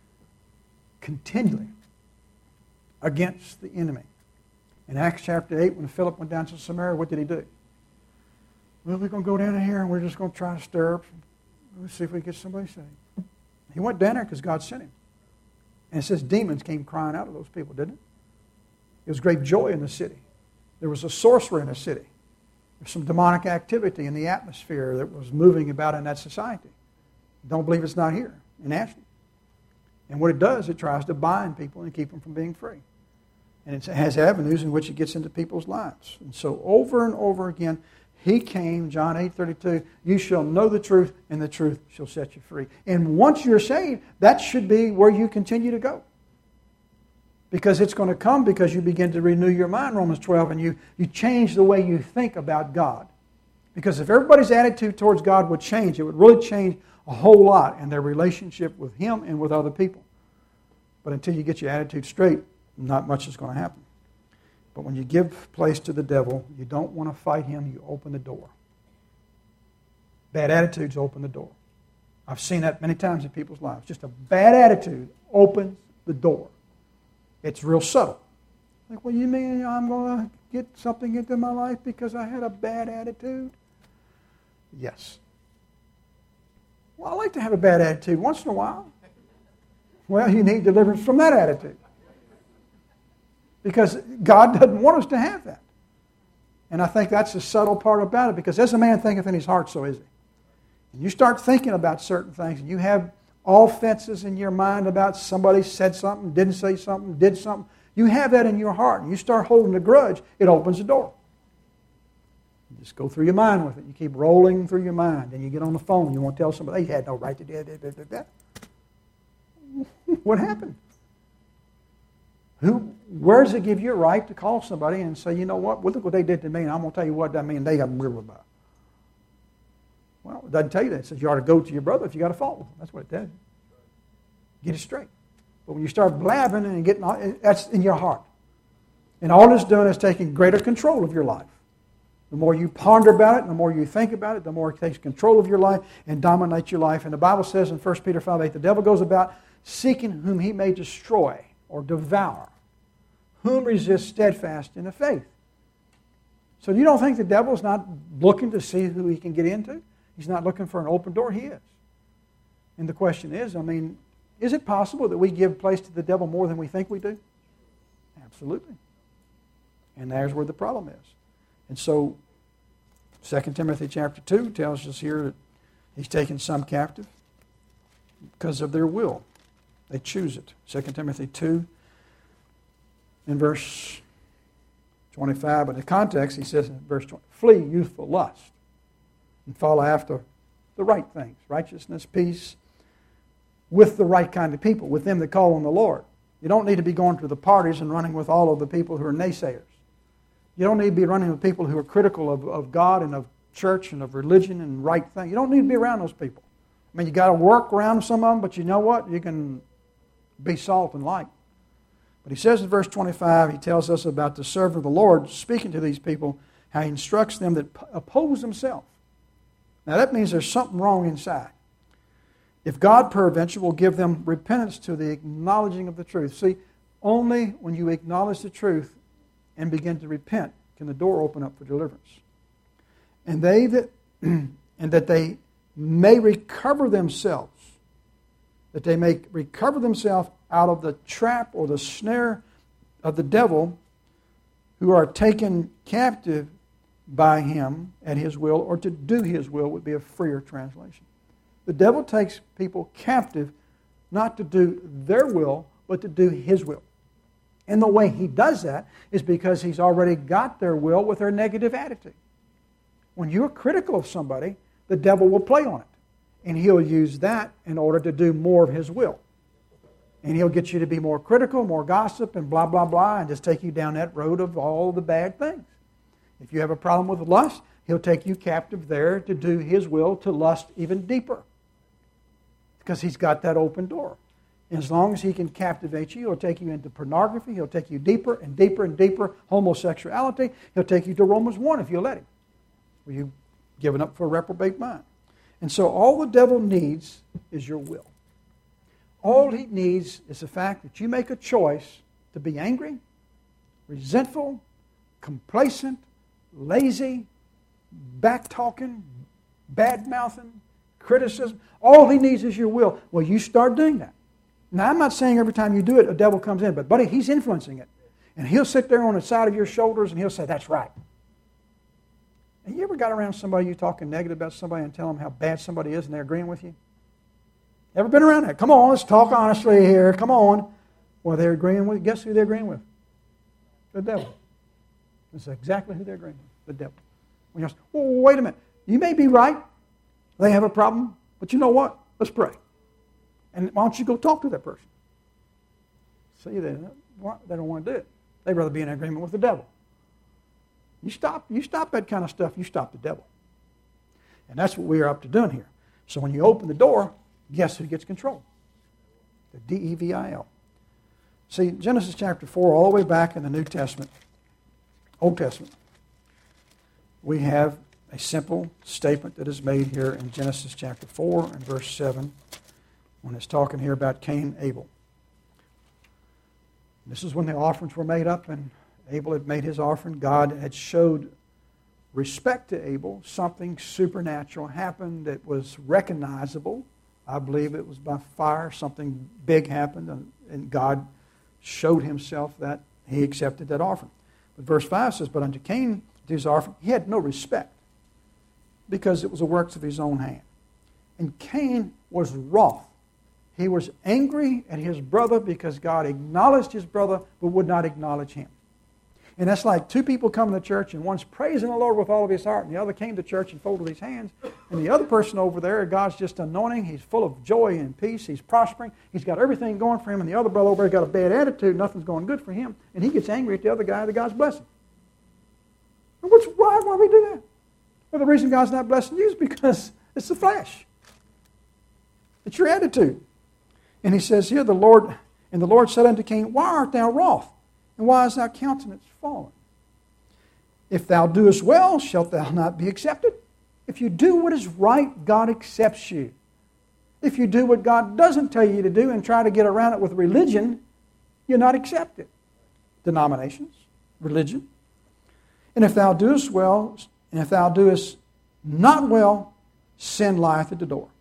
continually against the enemy. In Acts chapter eight, when Philip went down to Samaria, what did he do? Well, we're going to go down in here and we're just going to try to stir up. Let's see if we get somebody saved. He went down there because God sent him. And it says demons came crying out of those people, didn't it? There was great joy in the city. There was a sorcerer in the city. There was some demonic activity in the atmosphere that was moving about in that society. Don't believe it's not here in Ashland. And what it does, it tries to bind people and keep them from being free. And it has avenues in which it gets into people's lives. And so over and over again, he came, John eight thirty-two, you shall know the truth, and the truth shall set you free. And once you're saved, that should be where you continue to go. Because it's going to come because you begin to renew your mind, Romans twelve, and you, you change the way you think about God. Because if everybody's attitude towards God would change, it would really change a whole lot in their relationship with Him and with other people. But until you get your attitude straight, not much is going to happen. But when you give place to the devil, you don't want to fight him, you open the door. Bad attitudes open the door. I've seen that many times in people's lives. Just a bad attitude opens the door. It's real subtle. Like, well, you mean I'm going to get something into my life because I had a bad attitude? Yes. Well, I like to have a bad attitude once in a while. Well, you need deliverance from that attitude. Because God doesn't want us to have that. And I think that's the subtle part about it, because as a man thinketh in his heart, so is he. And you start thinking about certain things, and you have offenses in your mind about somebody said something, didn't say something, did something. You have that in your heart, and you start holding a grudge, it opens the door. You just go through your mind with it. You keep rolling through your mind, and you get on the phone, you want to tell somebody, they had no right to do that. What happened? Who, where does it give you a right to call somebody and say, you know what, well, look what they did to me, and I'm going to tell you what that means, they got real about. Well, it doesn't tell you that. It says you ought to go to your brother if you got a fault with him. That's what it tells you. Get it straight. But when you start blabbing and getting all, that's in your heart. And all it's doing is taking greater control of your life. The more you ponder about it, the more you think about it, the more it takes control of your life and dominates your life. And the Bible says in First Peter five eight, the devil goes about seeking whom he may destroy or devour. Whom resists steadfast in the faith. So you don't think the devil's not looking to see who he can get into? He's not looking for an open door? He is. And the question is, I mean, is it possible that we give place to the devil more than we think we do? Absolutely. And there's where the problem is. And so, Second Timothy chapter two tells us here that he's taken some captive because of their will. They choose it. Second Timothy two, in verse twenty-five, but in the context, he says in verse twenty, flee youthful lust and follow after the right things, righteousness, peace, with the right kind of people, with them that call on the Lord. You don't need to be going to the parties and running with all of the people who are naysayers. You don't need to be running with people who are critical of, of God and of church and of religion and right things. You don't need to be around those people. I mean, you got to work around some of them, but you know what? You can be salt and light. But he says in verse twenty-five, he tells us about the servant of the Lord speaking to these people, how he instructs them that oppose themselves. Now that means there's something wrong inside. If God peradventure will give them repentance to the acknowledging of the truth. See, only when you acknowledge the truth and begin to repent can the door open up for deliverance. And they that and that they may recover themselves, that they may recover themselves out of the trap or the snare of the devil, who are taken captive by him at his will, or to do his will would be a freer translation. The devil takes people captive not to do their will, but to do his will. And the way he does that is because he's already got their will with their negative attitude. When you're critical of somebody, the devil will play on it. And he'll use that in order to do more of his will. And he'll get you to be more critical, more gossip, and blah, blah, blah, and just take you down that road of all the bad things. If you have a problem with lust, he'll take you captive there to do his will, to lust even deeper. Because he's got that open door. And as long as he can captivate you, he'll take you into pornography, he'll take you deeper and deeper and deeper, homosexuality. He'll take you to Romans one if you'll let him. Where you've given up for a reprobate mind. And so all the devil needs is your will. All he needs is the fact that you make a choice to be angry, resentful, complacent, lazy, back-talking, bad-mouthing, criticism. All he needs is your will. Well, you start doing that. Now, I'm not saying every time you do it, a devil comes in, but buddy, he's influencing it. And he'll sit there on the side of your shoulders and he'll say, that's right. And you ever got around somebody you talking negative about somebody and tell them how bad somebody is and they're agreeing with you? Ever been around that? Come on, let's talk honestly here. Come on. Well, they're agreeing with, guess who they're agreeing with? The devil. That's exactly who they're agreeing with, the devil. When you say, well, wait a minute. You may be right. They have a problem. But you know what? Let's pray. And why don't you go talk to that person? See, they, they don't want to do it. They'd rather be in agreement with the devil. You stop, you stop that kind of stuff, you stop the devil. And that's what we are up to doing here. So when you open the door, guess who gets control? The D E V I L. See, Genesis chapter four, all the way back in the New Testament, Old Testament, we have a simple statement that is made here in Genesis chapter four and verse seven, when it's talking here about Cain and Abel. This is when the offerings were made up and Abel had made his offering. God had showed respect to Abel. Something supernatural happened that was recognizable. I believe it was by fire. Something big happened, and God showed himself that he accepted that offering. But verse five says, but unto Cain, to his offering, he had no respect, because it was the works of his own hand. And Cain was wroth. He was angry at his brother because God acknowledged his brother but would not acknowledge him. And that's like two people coming to church and one's praising the Lord with all of his heart and the other came to church and folded his hands. And the other person over there, God's just anointing. He's full of joy and peace. He's prospering. He's got everything going for him. And the other brother over there got a bad attitude. Nothing's going good for him. And he gets angry at the other guy that God's blessing. And what's, why, why we do that? Well, the reason God's not blessing you is because it's the flesh. It's your attitude. And he says here, the Lord, and the Lord said unto Cain, why art thou wroth? And why is thy countenance fallen? If thou doest well, shalt thou not be accepted? If you do what is right, God accepts you. If you do what God doesn't tell you to do and try to get around it with religion, you're not accepted. Denominations, religion. And if thou doest well, and if thou doest not well, sin lieth at the door.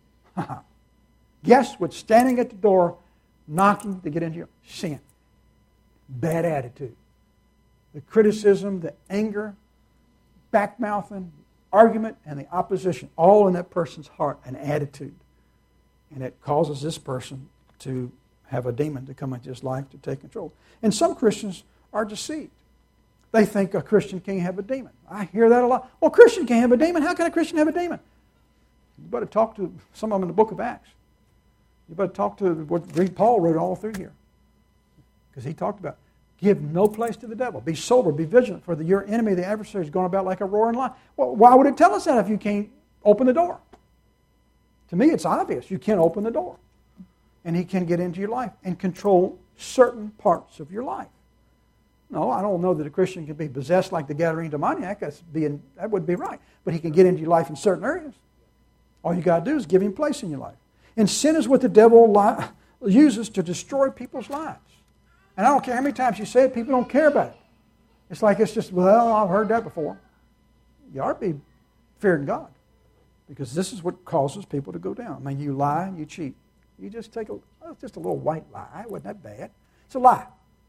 Guess what's standing at the door, knocking to get into your sin? Bad attitude. The criticism, the anger, back-mouthing, argument, and the opposition, all in that person's heart, an attitude. And it causes this person to have a demon to come into his life to take control. And some Christians are deceived. They think a Christian can't have a demon. I hear that a lot. Well, a Christian can't have a demon. How can a Christian have a demon? You better talk to some of them in the book of Acts. You better talk to what read Paul wrote all through here. Because he talked about, give no place to the devil. Be sober, be vigilant, for the, your enemy, the adversary, is going about like a roaring lion. Well, why would it tell us that if you can't open the door? To me, it's obvious. You can't open the door. And he can get into your life and control certain parts of your life. No, I don't know that a Christian can be possessed like the Gadarene demoniac. That's being, that would be right. But he can get into your life in certain areas. All you got to do is give him place in your life. And sin is what the devil li- uses to destroy people's lives. And I don't care how many times you say it, people don't care about it. It's like it's just, well, I've heard that before. You ought to be fearing God. Because this is what causes people to go down. I mean, you lie and you cheat. You just take a, oh, it's just a little white lie. It wasn't that bad. It's a lie.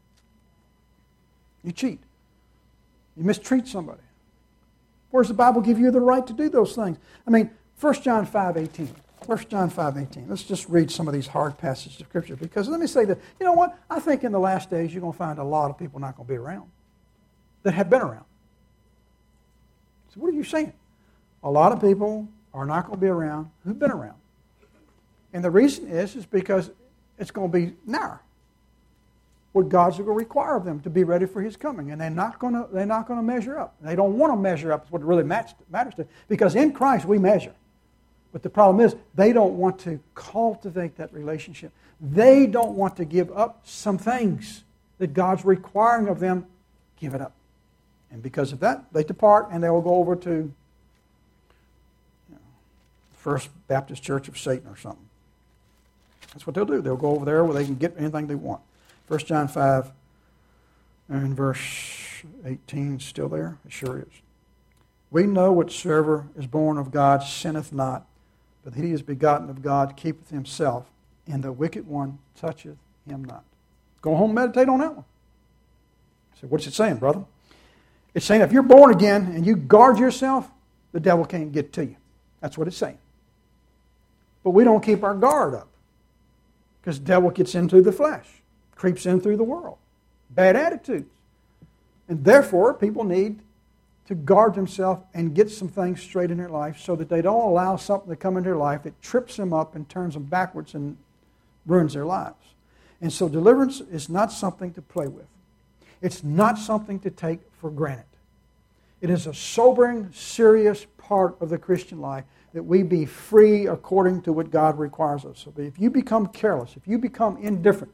You cheat. You mistreat somebody. Where does the Bible give you the right to do those things? I mean, First John five eighteen. First John five eighteen. Let's just read some of these hard passages of Scripture. Because let me say that, you know what? I think in the last days you're going to find a lot of people not going to be around that have been around. So what are you saying? A lot of people are not going to be around who've been around. And the reason is, is because it's going to be narrow. What God's going to require of them to be ready for His coming. And they're not going to, they're not going to measure up. They don't want to measure up is what it really matters to. Because in Christ we measure. But the problem is they don't want to cultivate that relationship. They don't want to give up some things that God's requiring of them. Give it up. And because of that, they depart and they will go over to you know, First Baptist Church of Satan or something. That's what they'll do. They'll go over there where they can get anything they want. First John five and verse eighteen, still there? It sure is. We know whatsoever is born of God sinneth not, but he is begotten of God keepeth himself, and the wicked one toucheth him not. Go home and meditate on that one. So what's it saying, brother? It's saying if you're born again and you guard yourself, the devil can't get to you. That's what it's saying. But we don't keep our guard up because the devil gets in through the flesh, creeps in through the world. Bad attitudes. And therefore, people need to guard themselves and get some things straight in their life so that they don't allow something to come into their life that trips them up and turns them backwards and ruins their lives. And so deliverance is not something to play with. It's not something to take for granted. It is a sobering, serious part of the Christian life that we be free according to what God requires us. So if you become careless, if you become indifferent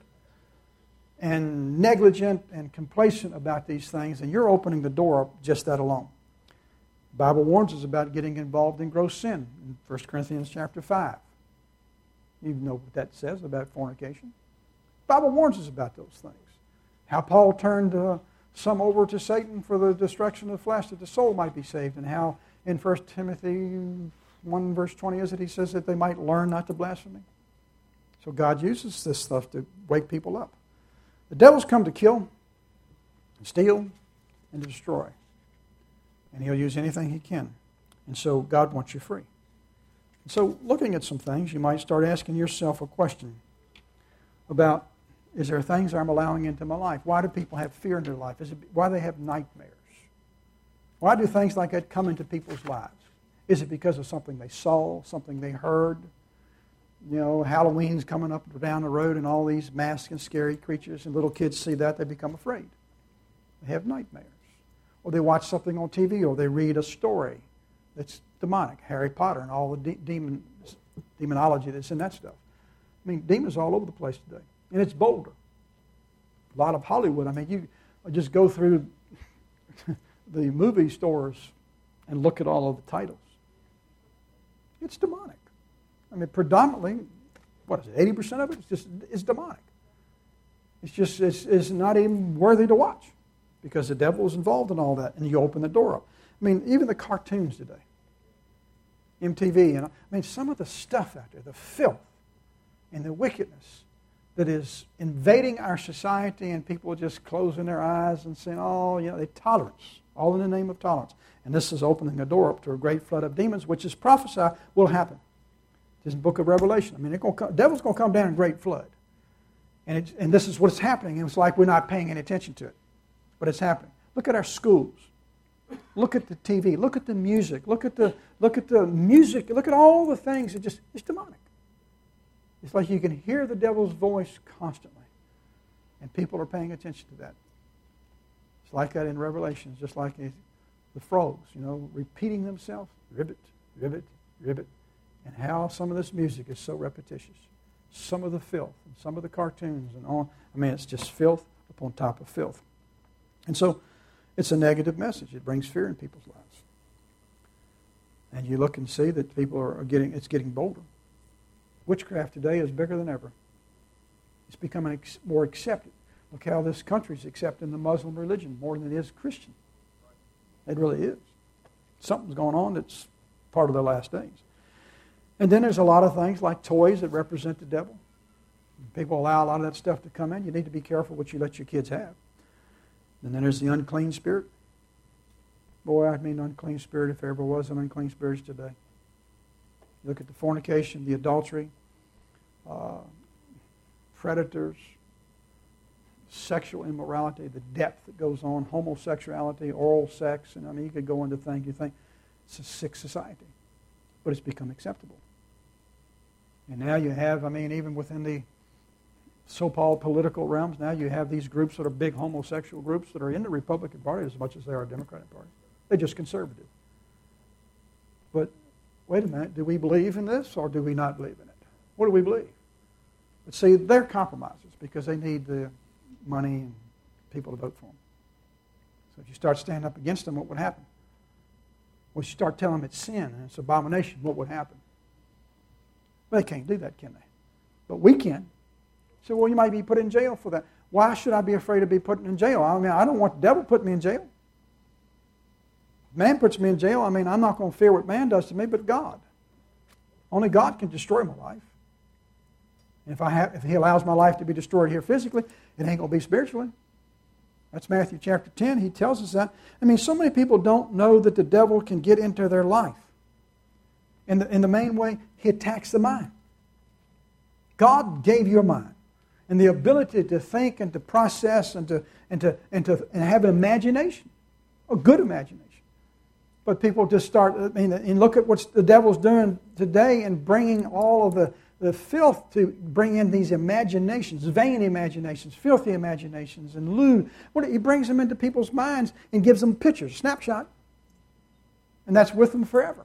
and negligent and complacent about these things, then you're opening the door up just that alone. The Bible warns us about getting involved in gross sin in First Corinthians chapter five. You know what that says about fornication. The Bible warns us about those things. How Paul turned uh, some over to Satan for the destruction of the flesh that the soul might be saved, and how in First Timothy one verse twenty is it, he says that they might learn not to blaspheme. So God uses this stuff to wake people up. The devil's come to kill, and steal, and to destroy. And he'll use anything he can. And so God wants you free. And so looking at some things, you might start asking yourself a question about, is there things I'm allowing into my life? Why do people have fear in their life? Is it, why do they have nightmares? Why do things like that come into people's lives? Is it because of something they saw, something they heard? You know, Halloween's coming up down the road and all these masked and scary creatures, and little kids see that, they become afraid. They have nightmares. Or they watch something on T V, or they read a story that's demonic, Harry Potter and all the de- demon, demonology that's in that stuff. I mean, demons all over the place today. And it's bolder. A lot of Hollywood. I mean, you just go through the movie stores and look at all of the titles. It's demonic. I mean, predominantly, what is it, eighty percent of it is just is demonic. It's just, it's, it's not even worthy to watch because the devil is involved in all that, and you open the door up. I mean, even the cartoons today, M T V, and I mean, some of the stuff out there, the filth and the wickedness that is invading our society, and people just closing their eyes and saying, oh, you know, they tolerance, all in the name of tolerance. And this is opening a door up to a great flood of demons, which is prophesied will happen. This is the book of Revelation. I mean, the devil's going to come down in great flood. And, it, and this is what's happening. And it's like we're not paying any attention to it. But it's happening. Look at our schools. Look at the T V. Look at the music. Look at the look at the music. Look at all the things. It just it's demonic. It's like you can hear the devil's voice constantly. And people are paying attention to that. It's like that in Revelation. It's just like the frogs, you know, repeating themselves. Ribbit, ribbit, ribbit. And how some of this music is so repetitious. Some of the filth and some of the cartoons and all. I mean, it's just filth upon top of filth. And so it's a negative message. It brings fear in people's lives. And you look and see that people are getting, it's getting bolder. Witchcraft today is bigger than ever. It's becoming more accepted. Look how this country is accepting the Muslim religion more than it is Christian. It really is. Something's going on that's part of the last days. And then there's a lot of things like toys that represent the devil. People allow a lot of that stuff to come in. You need to be careful what you let your kids have. And then there's the unclean spirit. Boy, I mean unclean spirit if there ever was an unclean spirit today. Look at the fornication, the adultery, uh, predators, sexual immorality, the depth that goes on, homosexuality, oral sex, and I mean you could go into things you think it's a sick society. But it's become acceptable. And now you have, I mean, even within the so-called political realms, now you have these groups that are big homosexual groups that are in the Republican Party as much as they are Democratic Party. They're just conservative. But wait a minute, do we believe in this or do we not believe in it? What do we believe? But see, they're compromises because they need the money and people to vote for them. So if you start standing up against them, what would happen? Well, you start telling them it's sin and it's abomination, what would happen? They can't do that, can they? But we can. So, well, you might be put in jail for that. Why should I be afraid of being put in jail? I mean, I don't want the devil to put me in jail. If man puts me in jail, I mean, I'm not going to fear what man does to me, but God. Only God can destroy my life. And if I have, if He allows my life to be destroyed here physically, it ain't going to be spiritually. That's Matthew chapter ten. He tells us that. I mean, so many people don't know that the devil can get into their life. In the, in the main way, he attacks the mind. God gave you a mind and the ability to think and to process and to and to and to and have an imagination, a good imagination. But people just start. I mean, and look at what the devil's doing today and bringing all of the the filth to bring in these imaginations, vain imaginations, filthy imaginations, and lewd. What he brings them into people's minds and gives them pictures, snapshot, and that's with them forever.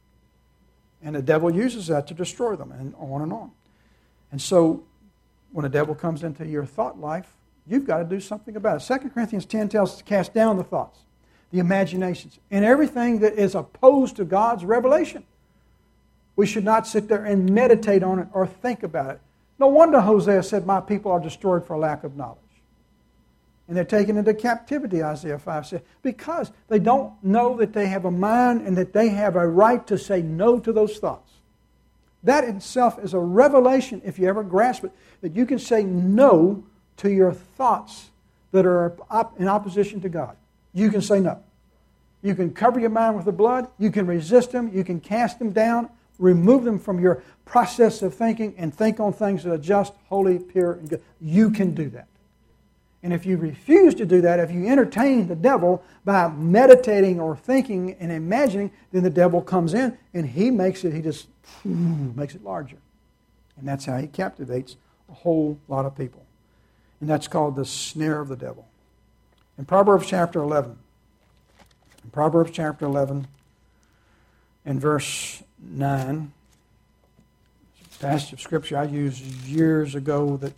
And the devil uses that to destroy them, and on and on. And so, when the devil comes into your thought life, you've got to do something about it. Second Corinthians ten tells us to cast down the thoughts, the imaginations, and everything that is opposed to God's revelation. We should not sit there and meditate on it or think about it. No wonder Hosea said, my people are destroyed for lack of knowledge. And they're taken into captivity, Isaiah five says, because they don't know that they have a mind and that they have a right to say no to those thoughts. That in itself is a revelation, if you ever grasp it, that you can say no to your thoughts that are in opposition to God. You can say no. You can cover your mind with the blood. You can resist them. You can cast them down. Remove them from your process of thinking and think on things that are just, holy, pure, and good. You can do that. And if you refuse to do that, if you entertain the devil by meditating or thinking and imagining, then the devil comes in and he makes it, he just makes it larger. And that's how he captivates a whole lot of people. And that's called the snare of the devil. In Proverbs chapter eleven, in Proverbs chapter eleven, in verse nine, it's a passage of Scripture I used years ago that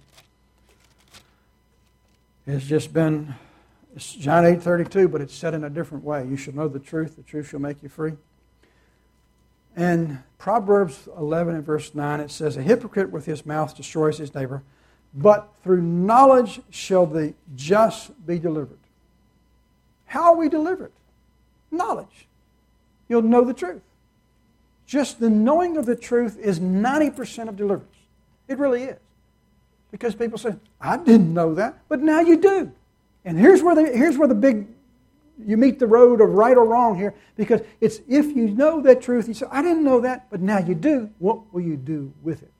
has just been, it's John eight thirty-two, but it's said in a different way. You shall know the truth, the truth shall make you free. And Proverbs eleven and verse nine, it says, a hypocrite with his mouth destroys his neighbor, but through knowledge shall the just be delivered. How are we delivered? Knowledge. You'll know the truth. Just the knowing of the truth is ninety percent of deliverance. It really is. Because people say, I didn't know that, but now you do. And here's where the, here's where the big, you meet the road of right or wrong here, because it's if you know that truth, you say, I didn't know that, but now you do, what will you do with it?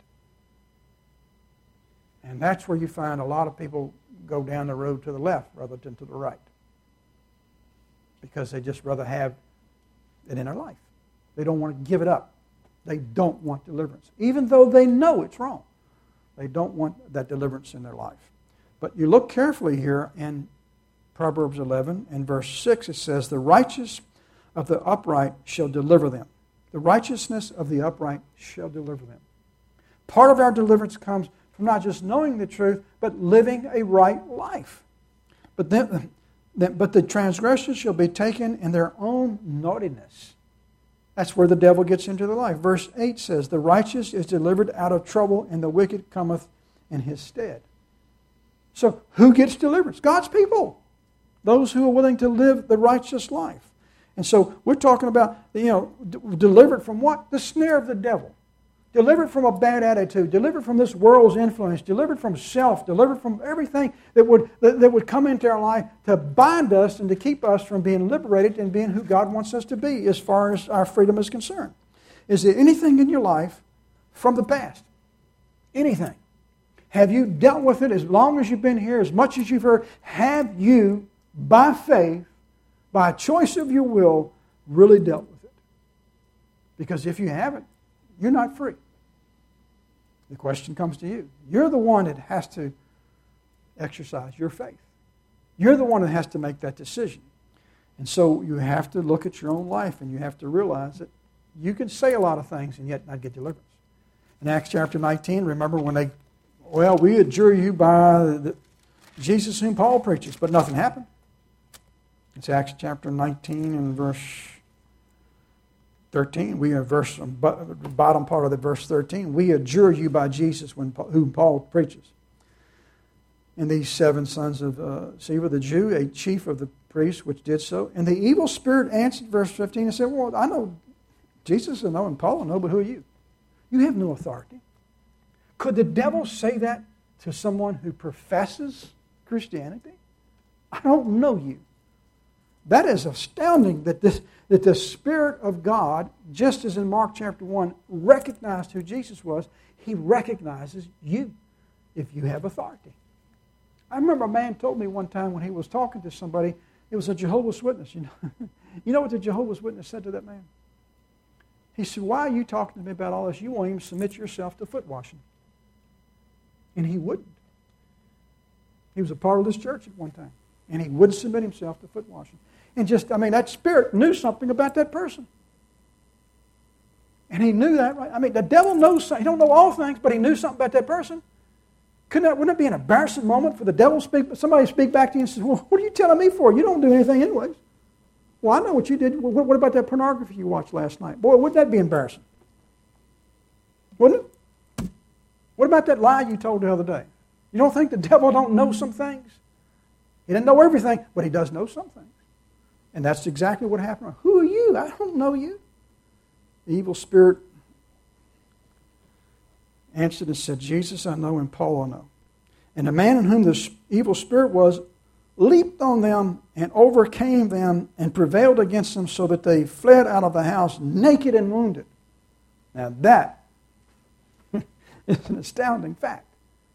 And that's where you find a lot of people go down the road to the left rather than to the right. Because they just rather have it in their life. They don't want to give it up. They don't want deliverance, even though they know it's wrong. They don't want that deliverance in their life. But you look carefully here in Proverbs eleven and verse six, it says, the righteous of the upright shall deliver them. The righteousness of the upright shall deliver them. Part of our deliverance comes from not just knowing the truth, but living a right life. But then, but the transgressors shall be taken in their own naughtiness. That's where the devil gets into their life. Verse eight says, the righteous is delivered out of trouble, and the wicked cometh in his stead. So who gets deliverance? God's people. Those who are willing to live the righteous life. And so we're talking about, you know, d- delivered from what? The snare of the devil. Delivered from a bad attitude. Delivered from this world's influence. Delivered from self. Delivered from everything that would that, that would come into our life to bind us and to keep us from being liberated and being who God wants us to be as far as our freedom is concerned. Is there anything in your life from the past? Anything? Have you dealt with it as long as you've been here, as much as you've heard? Have you, by faith, by a choice of your will, really dealt with it? Because if you haven't, you're not free. The question comes to you. You're the one that has to exercise your faith. You're the one that has to make that decision. And so you have to look at your own life and you have to realize that you can say a lot of things and yet not get deliverance. In Acts chapter nineteen, remember when they, well, we adjure you by the Jesus whom Paul preaches, but nothing happened. It's Acts chapter nineteen and verse thirteen, we have verse, bottom part of the verse thirteen, we adjure you by Jesus when, whom Paul preaches. And these seven sons of uh, Sceva, the Jew, a chief of the priests, which did so. And the evil spirit answered, verse fifteen, and said, well, I know Jesus, I know, and Paul, I know, but who are you? You have no authority. Could the devil say that to someone who professes Christianity? I don't know you. That is astounding that this that the Spirit of God, just as in Mark chapter one, recognized who Jesus was, He recognizes you if you have authority. I remember a man told me one time when he was talking to somebody, it was a Jehovah's Witness. You know, you know what the Jehovah's Witness said to that man? He said, why are you talking to me about all this? You won't even submit yourself to foot washing. And he wouldn't. He was a part of this church at one time. And he wouldn't submit himself to foot washing. And just, I mean, that spirit knew something about that person. And he knew that, right? I mean, the devil knows something. He don't know all things, but he knew something about that person. Couldn't that, wouldn't it be an embarrassing moment for the devil to speak, somebody speak back to you and say, well, what are you telling me for? You don't do anything anyways. Well, I know what you did. What, what about that pornography you watched last night? Boy, wouldn't that be embarrassing? Wouldn't it? What about that lie you told the other day? You don't think the devil don't know some things? He doesn't know everything, but he does know some things. And that's exactly what happened. Who are you? I don't know you. The evil spirit answered and said, Jesus I know and Paul I know. And the man in whom the evil spirit was leaped on them and overcame them and prevailed against them so that they fled out of the house naked and wounded. Now that is an astounding fact.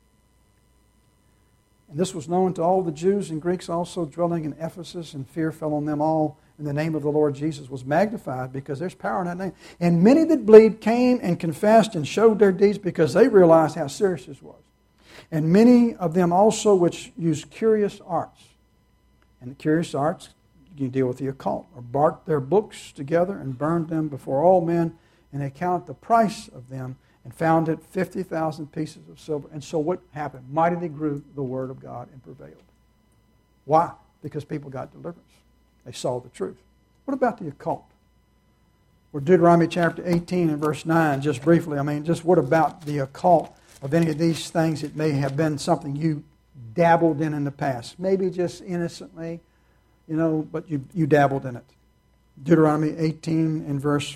And this was known to all the Jews and Greeks also dwelling in Ephesus, and fear fell on them all, and the name of the Lord Jesus was magnified because there's power in that name. And many that believed came and confessed and showed their deeds because they realized how serious this was. And many of them also which used curious arts. And the curious arts, you deal with the occult, or barked their books together and burned them before all men, and they counted the price of them and found it fifty thousand pieces of silver. And so what happened? Mightily grew the word of God and prevailed. Why? Because people got deliverance. They saw the truth. What about the occult? Or Deuteronomy chapter eighteen and verse nine, just briefly. I mean, just what about the occult of any of these things that may have been something you dabbled in in the past? Maybe just innocently, you know, but you, you dabbled in it. Deuteronomy eighteen and verse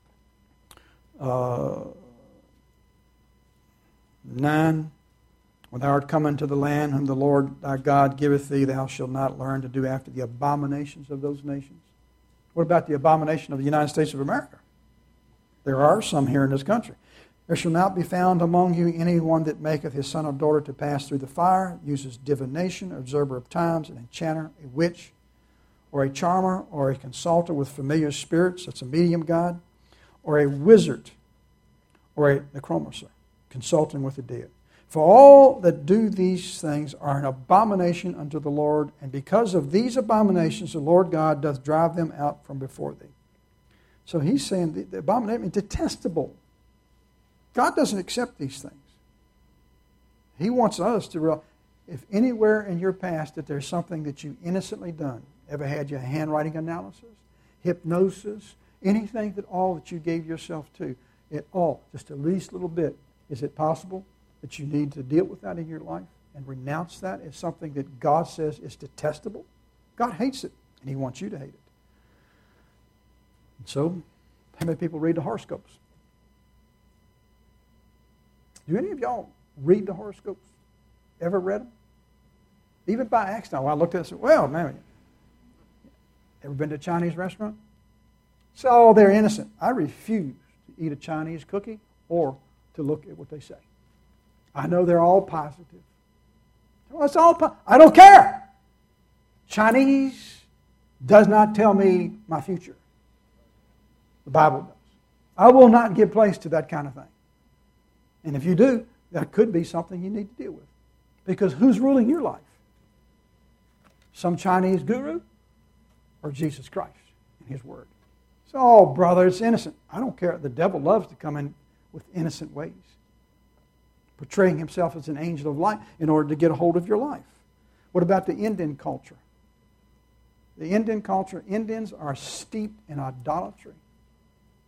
uh, nine. When thou art come into the land whom the Lord thy God giveth thee, thou shalt not learn to do after the abominations of those nations. What about the abomination of the United States of America? There are some here in this country. There shall not be found among you any one that maketh his son or daughter to pass through the fire, uses divination, observer of times, an enchanter, a witch, or a charmer, or a consulter with familiar spirits, that's a medium god, or a wizard, or a necromancer, consulting with the dead. For all that do these things are an abomination unto the Lord, and because of these abominations the Lord God doth drive them out from before thee. So he's saying the, the abomination, detestable. God doesn't accept these things. He wants us to realize, if anywhere in your past that there's something that you innocently done, ever had your handwriting analysis, hypnosis, anything at all that you gave yourself to, at all, just the least little bit, is it possible that you need to deal with that in your life and renounce that as something that God says is detestable? God hates it, and He wants you to hate it. And so, how many people read the horoscopes? Do any of y'all read the horoscopes? Ever read them? Even by accident. Well, I looked at it and said, well, man, ever been to a Chinese restaurant? So they're innocent. I refuse to eat a Chinese cookie or to look at what they say. I know they're all positive. Well, it's all po- I don't care. Chinese does not tell me my future. The Bible does. I will not give place to that kind of thing. And if you do, that could be something you need to deal with. Because who's ruling your life? Some Chinese guru or Jesus Christ and His Word? So, oh, brother, it's innocent. I don't care. The devil loves to come in with innocent ways, portraying himself as an angel of light in order to get a hold of your life. What about the Indian culture? The Indian culture, Indians are steeped in idolatry.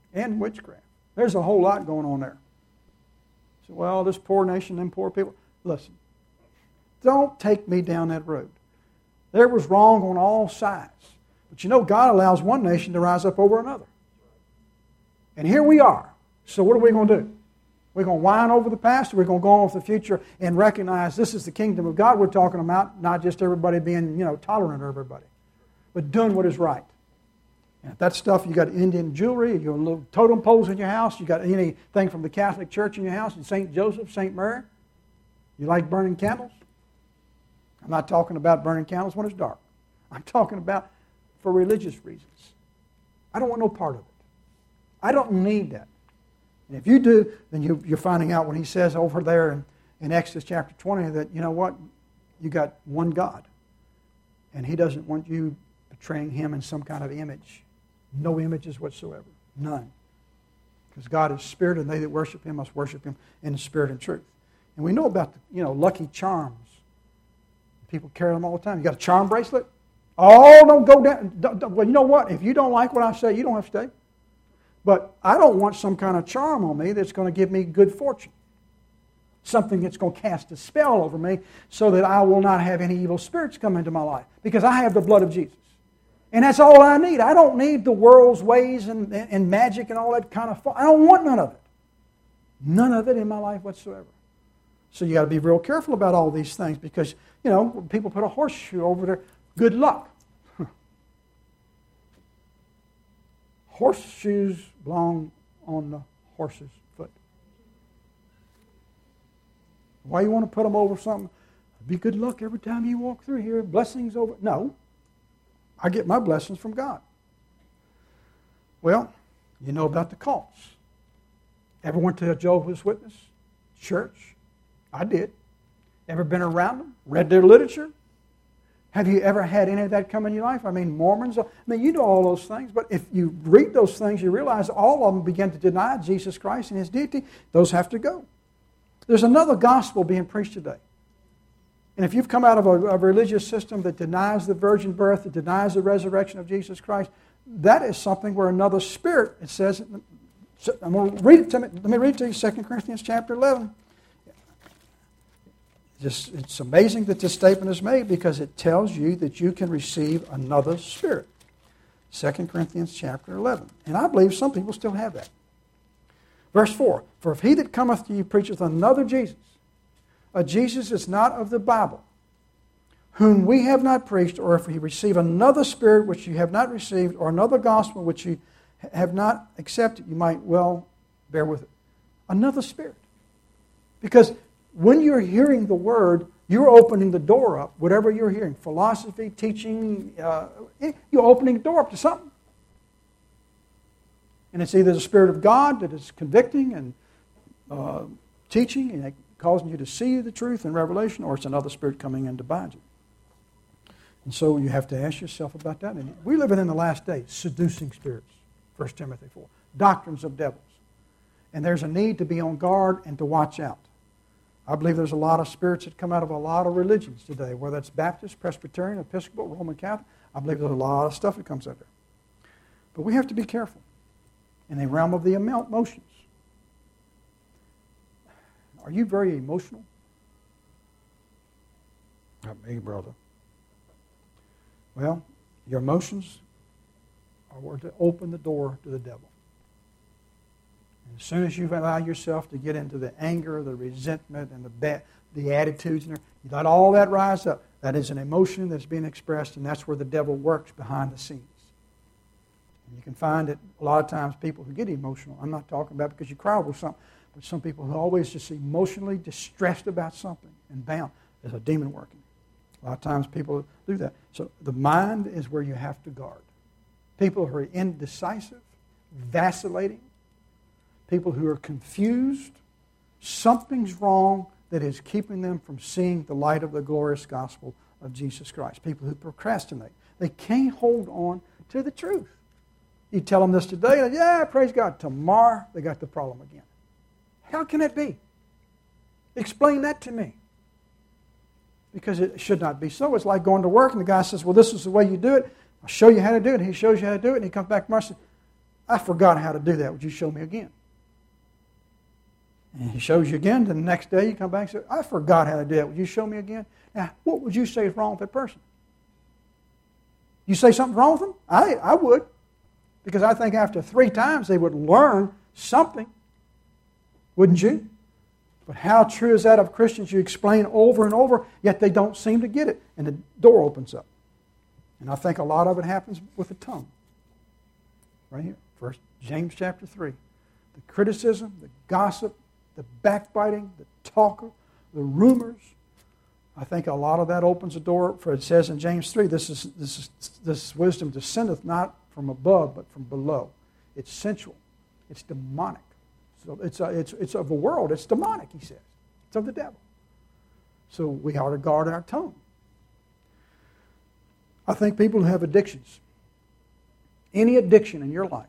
and witchcraft. There's a whole lot going on there. So, well, this poor nation, them poor people. Listen, don't take me down that road. There was wrong on all sides. But you know, God allows one nation to rise up over another. And here we are. So what are we going to do? We're going to whine over the past, or we're going to go on with the future and recognize this is the kingdom of God we're talking about, not just everybody being, you know, tolerant of everybody, but doing what is right. And if that stuff, you got Indian jewelry, you got little totem poles in your house, you got anything from the Catholic Church in your house, and Saint Joseph, Saint Mary, you like burning candles? I'm not talking about burning candles when it's dark. I'm talking about for religious reasons. I don't want no part of it. I don't need that. And if you do, then you, you're finding out when he says over there in, in Exodus chapter twenty that, you know what, you got one God. And he doesn't want you portraying him in some kind of image. No images whatsoever. None. Because God is spirit, and they that worship him must worship him in the spirit and truth. And we know about the, you know, lucky charms. People carry them all the time. You got a charm bracelet? Oh, don't go down. Don't, don't, well, you know what? If you don't like what I say, you don't have to stay. But I don't want some kind of charm on me that's going to give me good fortune. Something that's going to cast a spell over me so that I will not have any evil spirits come into my life. Because I have the blood of Jesus. And that's all I need. I don't need the world's ways and, and, and magic and all that kind of fun. I don't want none of it. None of it in my life whatsoever. So you got to be real careful about all these things because, you know, people put a horseshoe over there. Good luck. Horseshoes belong on the horse's foot. Why you want to put them over something? Be good luck every time you walk through here. Blessings over. No. I get my blessings from God. Well, you know about the cults. Ever went to a Jehovah's Witness church? I did. Ever been around them? Read their literature? Have you ever had any of that come in your life? I mean, Mormons, I mean, you know all those things, but if you read those things, you realize all of them begin to deny Jesus Christ and his deity. Those have to go. There's another gospel being preached today. And if you've come out of a, a religious system that denies the virgin birth, that denies the resurrection of Jesus Christ, that is something where another spirit, it says, I'm going to read it to me. Let me read it to you, Second Corinthians chapter eleven. Just, it's amazing that this statement is made because it tells you that you can receive another spirit. Second Corinthians chapter eleven. And I believe some people still have that. Verse four, for if he that cometh to you preacheth another Jesus, a Jesus is not of the Bible, whom we have not preached, or if he receive another spirit which you have not received, or another gospel which you have not accepted, you might well bear with it. Another spirit. Because when you're hearing the word, you're opening the door up, whatever you're hearing, philosophy, teaching, uh, you're opening the door up to something. And it's either the Spirit of God that is convicting and uh, teaching and causing you to see the truth in revelation, or it's another spirit coming in to bind you. And so you have to ask yourself about that. And we live in the last days, seducing spirits, First Timothy four, doctrines of devils. And there's a need to be on guard and to watch out. I believe there's a lot of spirits that come out of a lot of religions today, whether it's Baptist, Presbyterian, Episcopal, Roman Catholic. I believe there's a lot of stuff that comes out there. But we have to be careful in the realm of the emotions. Are you very emotional? Not me, brother. Well, your emotions are to open the door to the devil. As soon as you allow yourself to get into the anger, the resentment, and the bad, the attitudes, and you let all that rise up. That is an emotion that's being expressed, and that's where the devil works behind the scenes. And you can find that a lot of times people who get emotional, I'm not talking about because you cry over something, but some people who are always just emotionally distressed about something and bound, there's a demon working. A lot of times people do that. So the mind is where you have to guard. People who are indecisive, vacillating, people who are confused, something's wrong that is keeping them from seeing the light of the glorious gospel of Jesus Christ. People who procrastinate. They can't hold on to the truth. You tell them this today, and yeah, praise God. Tomorrow, they got the problem again. How can it be? Explain that to me. Because it should not be so. It's like going to work, and the guy says, well, this is the way you do it. I'll show you how to do it. And he shows you how to do it, and he comes back tomorrow and says, I forgot how to do that. Would you show me again? And he shows you again. Then the next day you come back and say, I forgot how to do that. Would you show me again? Now, what would you say is wrong with that person? You say something's wrong with them? I, I would. Because I think after three times they would learn something. Wouldn't you? But how true is that of Christians? You explain over and over, yet they don't seem to get it. And the door opens up. And I think a lot of it happens with the tongue. Right here. First James chapter three. The criticism, the gossip, the backbiting, the talker, the rumors. I think a lot of that opens the door, for it says in James three, this is this is this wisdom descendeth not from above, but from below. It's sensual. It's demonic. So it's, a, it's, it's of the world. It's demonic, he says. It's of the devil. So we ought to guard our tongue. I think people who have addictions, any addiction in your life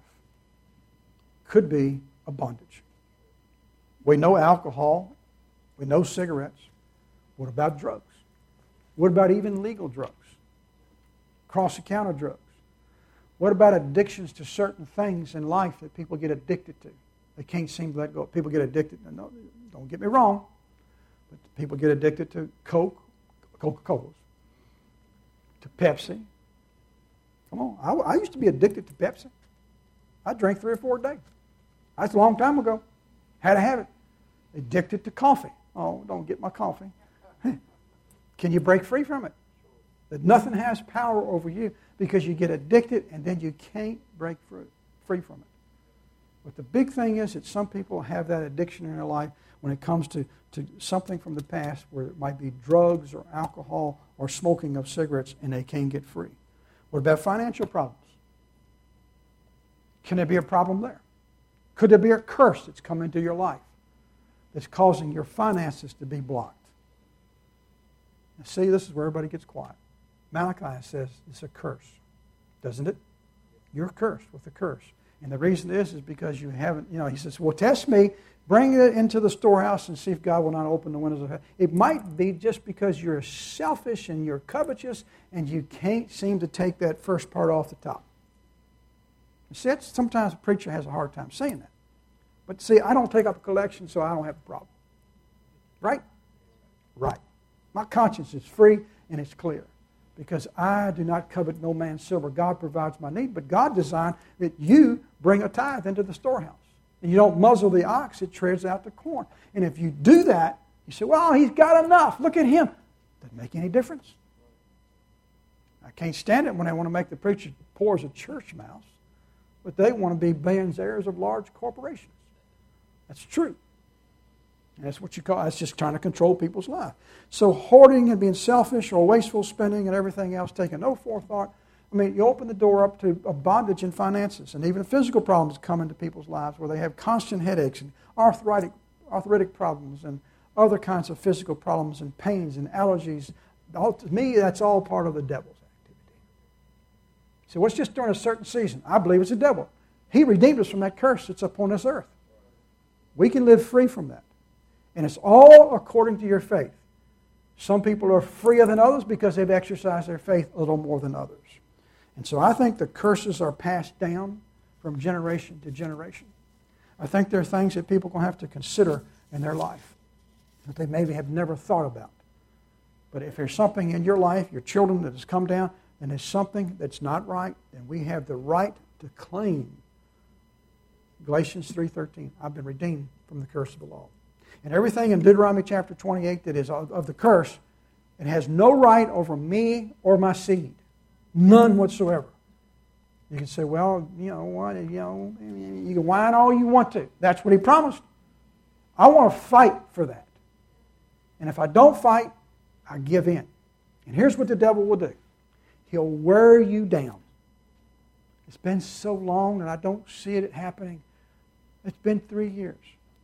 could be a bondage. We know alcohol. We know cigarettes. What about drugs? What about even legal drugs? Cross-the-counter drugs? What about addictions to certain things in life that people get addicted to? They can't seem to let go. People get addicted. No, don't get me wrong. But people get addicted to Coke, Coca-Colas, to Pepsi. Come on. I, I used to be addicted to Pepsi. I drank three or four a day. That's a long time ago. Had to have it. Addicted to coffee. Oh, don't get my coffee. Can you break free from it? That nothing has power over you because you get addicted and then you can't break free from it. But the big thing is that some people have that addiction in their life when it comes to, to something from the past, where it might be drugs or alcohol or smoking of cigarettes, and they can't get free. What about financial problems? Can there be a problem there? Could there be a curse that's come into your life that's causing your finances to be blocked? Now, see, this is where everybody gets quiet. Malachi says it's a curse, doesn't it? You're cursed with a curse. And the reason is is because you haven't, you know, he says, well, test me, bring it into the storehouse and see if God will not open the windows of heaven. It might be just because you're selfish and you're covetous and you can't seem to take that first part off the top. See, that's, sometimes a preacher has a hard time saying that. But see, I don't take up a collection, so I don't have a problem. Right? Right. My conscience is free and it's clear. Because I do not covet no man's silver. God provides my need. But God designed that you bring a tithe into the storehouse. And you don't muzzle the ox, it treads out the corn. And if you do that, you say, well, he's got enough. Look at him. Doesn't make any difference. I can't stand it when they want to make the preacher poor as a church mouse. But they want to be bands heirs of large corporations. That's true. And that's what you call, that's just trying to control people's life. So hoarding and being selfish or wasteful spending and everything else, taking no forethought. I mean, you open the door up to a bondage in finances, and even physical problems come into people's lives where they have constant headaches and arthritic, arthritic problems and other kinds of physical problems and pains and allergies. All, to me, that's all part of the devil's activity. So what's just during a certain season? I believe it's the devil. He redeemed us from that curse that's upon this earth. We can live free from that. And it's all according to your faith. Some people are freer than others because they've exercised their faith a little more than others. And so I think the curses are passed down from generation to generation. I think there are things that people are going to have to consider in their life that they maybe have never thought about. But if there's something in your life, your children, that has come down, and there's something that's not right, then we have the right to claim. Galatians three thirteen, I've been redeemed from the curse of the law. And everything in Deuteronomy chapter twenty-eight that is of, of the curse, it has no right over me or my seed. None whatsoever. You can say, well, you know what, you know, you can whine all you want to. That's what he promised. I want to fight for that. And if I don't fight, I give in. And here's what the devil will do. He'll wear you down. It's been so long and I don't see it happening. It's been three years.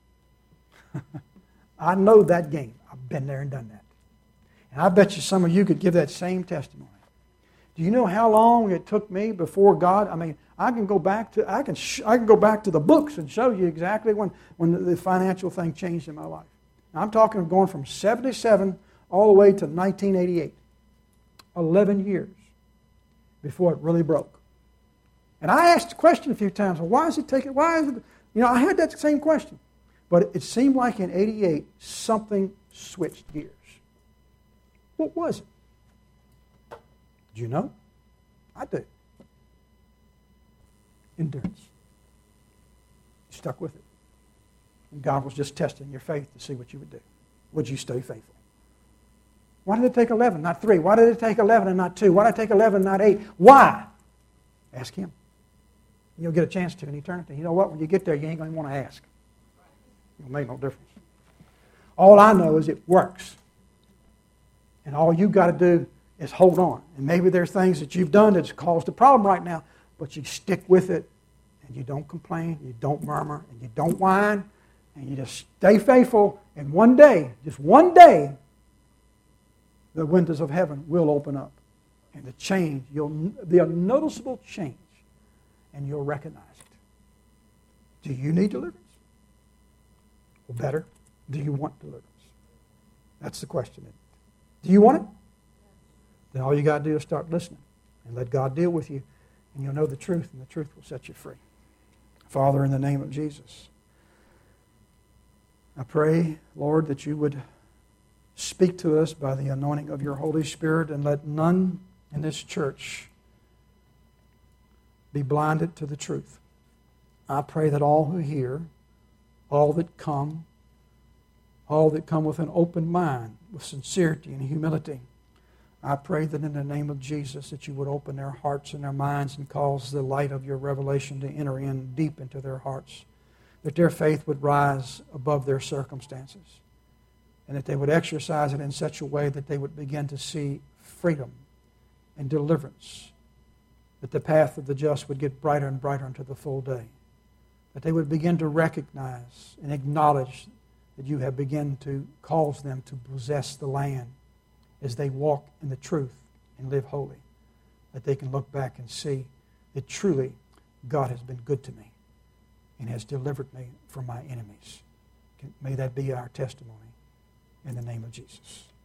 I know that game. I've been there and done that. And I bet you some of you could give that same testimony. Do you know how long it took me before God? I mean, I can go back to I can sh- I can go back to the books and show you exactly when, when the, the financial thing changed in my life. Now, I'm talking of going from seventy-seven all the way to nineteen eighty-eight. eleven years before it really broke. And I asked the question a few times, well, why is it taking, why is it, you know, I had that same question. But it seemed like in eighty-eight, something switched gears. What was it? Do you know? I do. Endurance. You stuck with it. And God was just testing your faith to see what you would do. Would you stay faithful? Why did it take eleven, not three? Why did it take eleven and not two? Why did it take eleven, not eight? Why? Ask Him. You'll get a chance to in eternity. You know what? When you get there, you ain't going to want to ask. It'll make no difference. All I know is it works. And all you've got to do is hold on. And maybe there's things that you've done that's caused a problem right now, but you stick with it, and you don't complain, you don't murmur, and you don't whine, and you just stay faithful, and one day, just one day, the windows of heaven will open up. And the change, you'll be a noticeable change, and you'll recognize it. Do you need deliverance? Or better, do you want deliverance? That's the question. Do you want it? Then all you got to do is start listening and let God deal with you, and you'll know the truth, and the truth will set you free. Father, in the name of Jesus, I pray, Lord, that you would speak to us by the anointing of your Holy Spirit, and let none in this church be blinded to the truth. I pray that all who hear, all that come, all that come with an open mind, with sincerity and humility, I pray that in the name of Jesus that you would open their hearts and their minds and cause the light of your revelation to enter in deep into their hearts, that their faith would rise above their circumstances, and that they would exercise it in such a way that they would begin to see freedom and deliverance, that the path of the just would get brighter and brighter into the full day, that they would begin to recognize and acknowledge that you have begun to cause them to possess the land as they walk in the truth and live holy, that they can look back and see that truly God has been good to me and has delivered me from my enemies. May that be our testimony in the name of Jesus.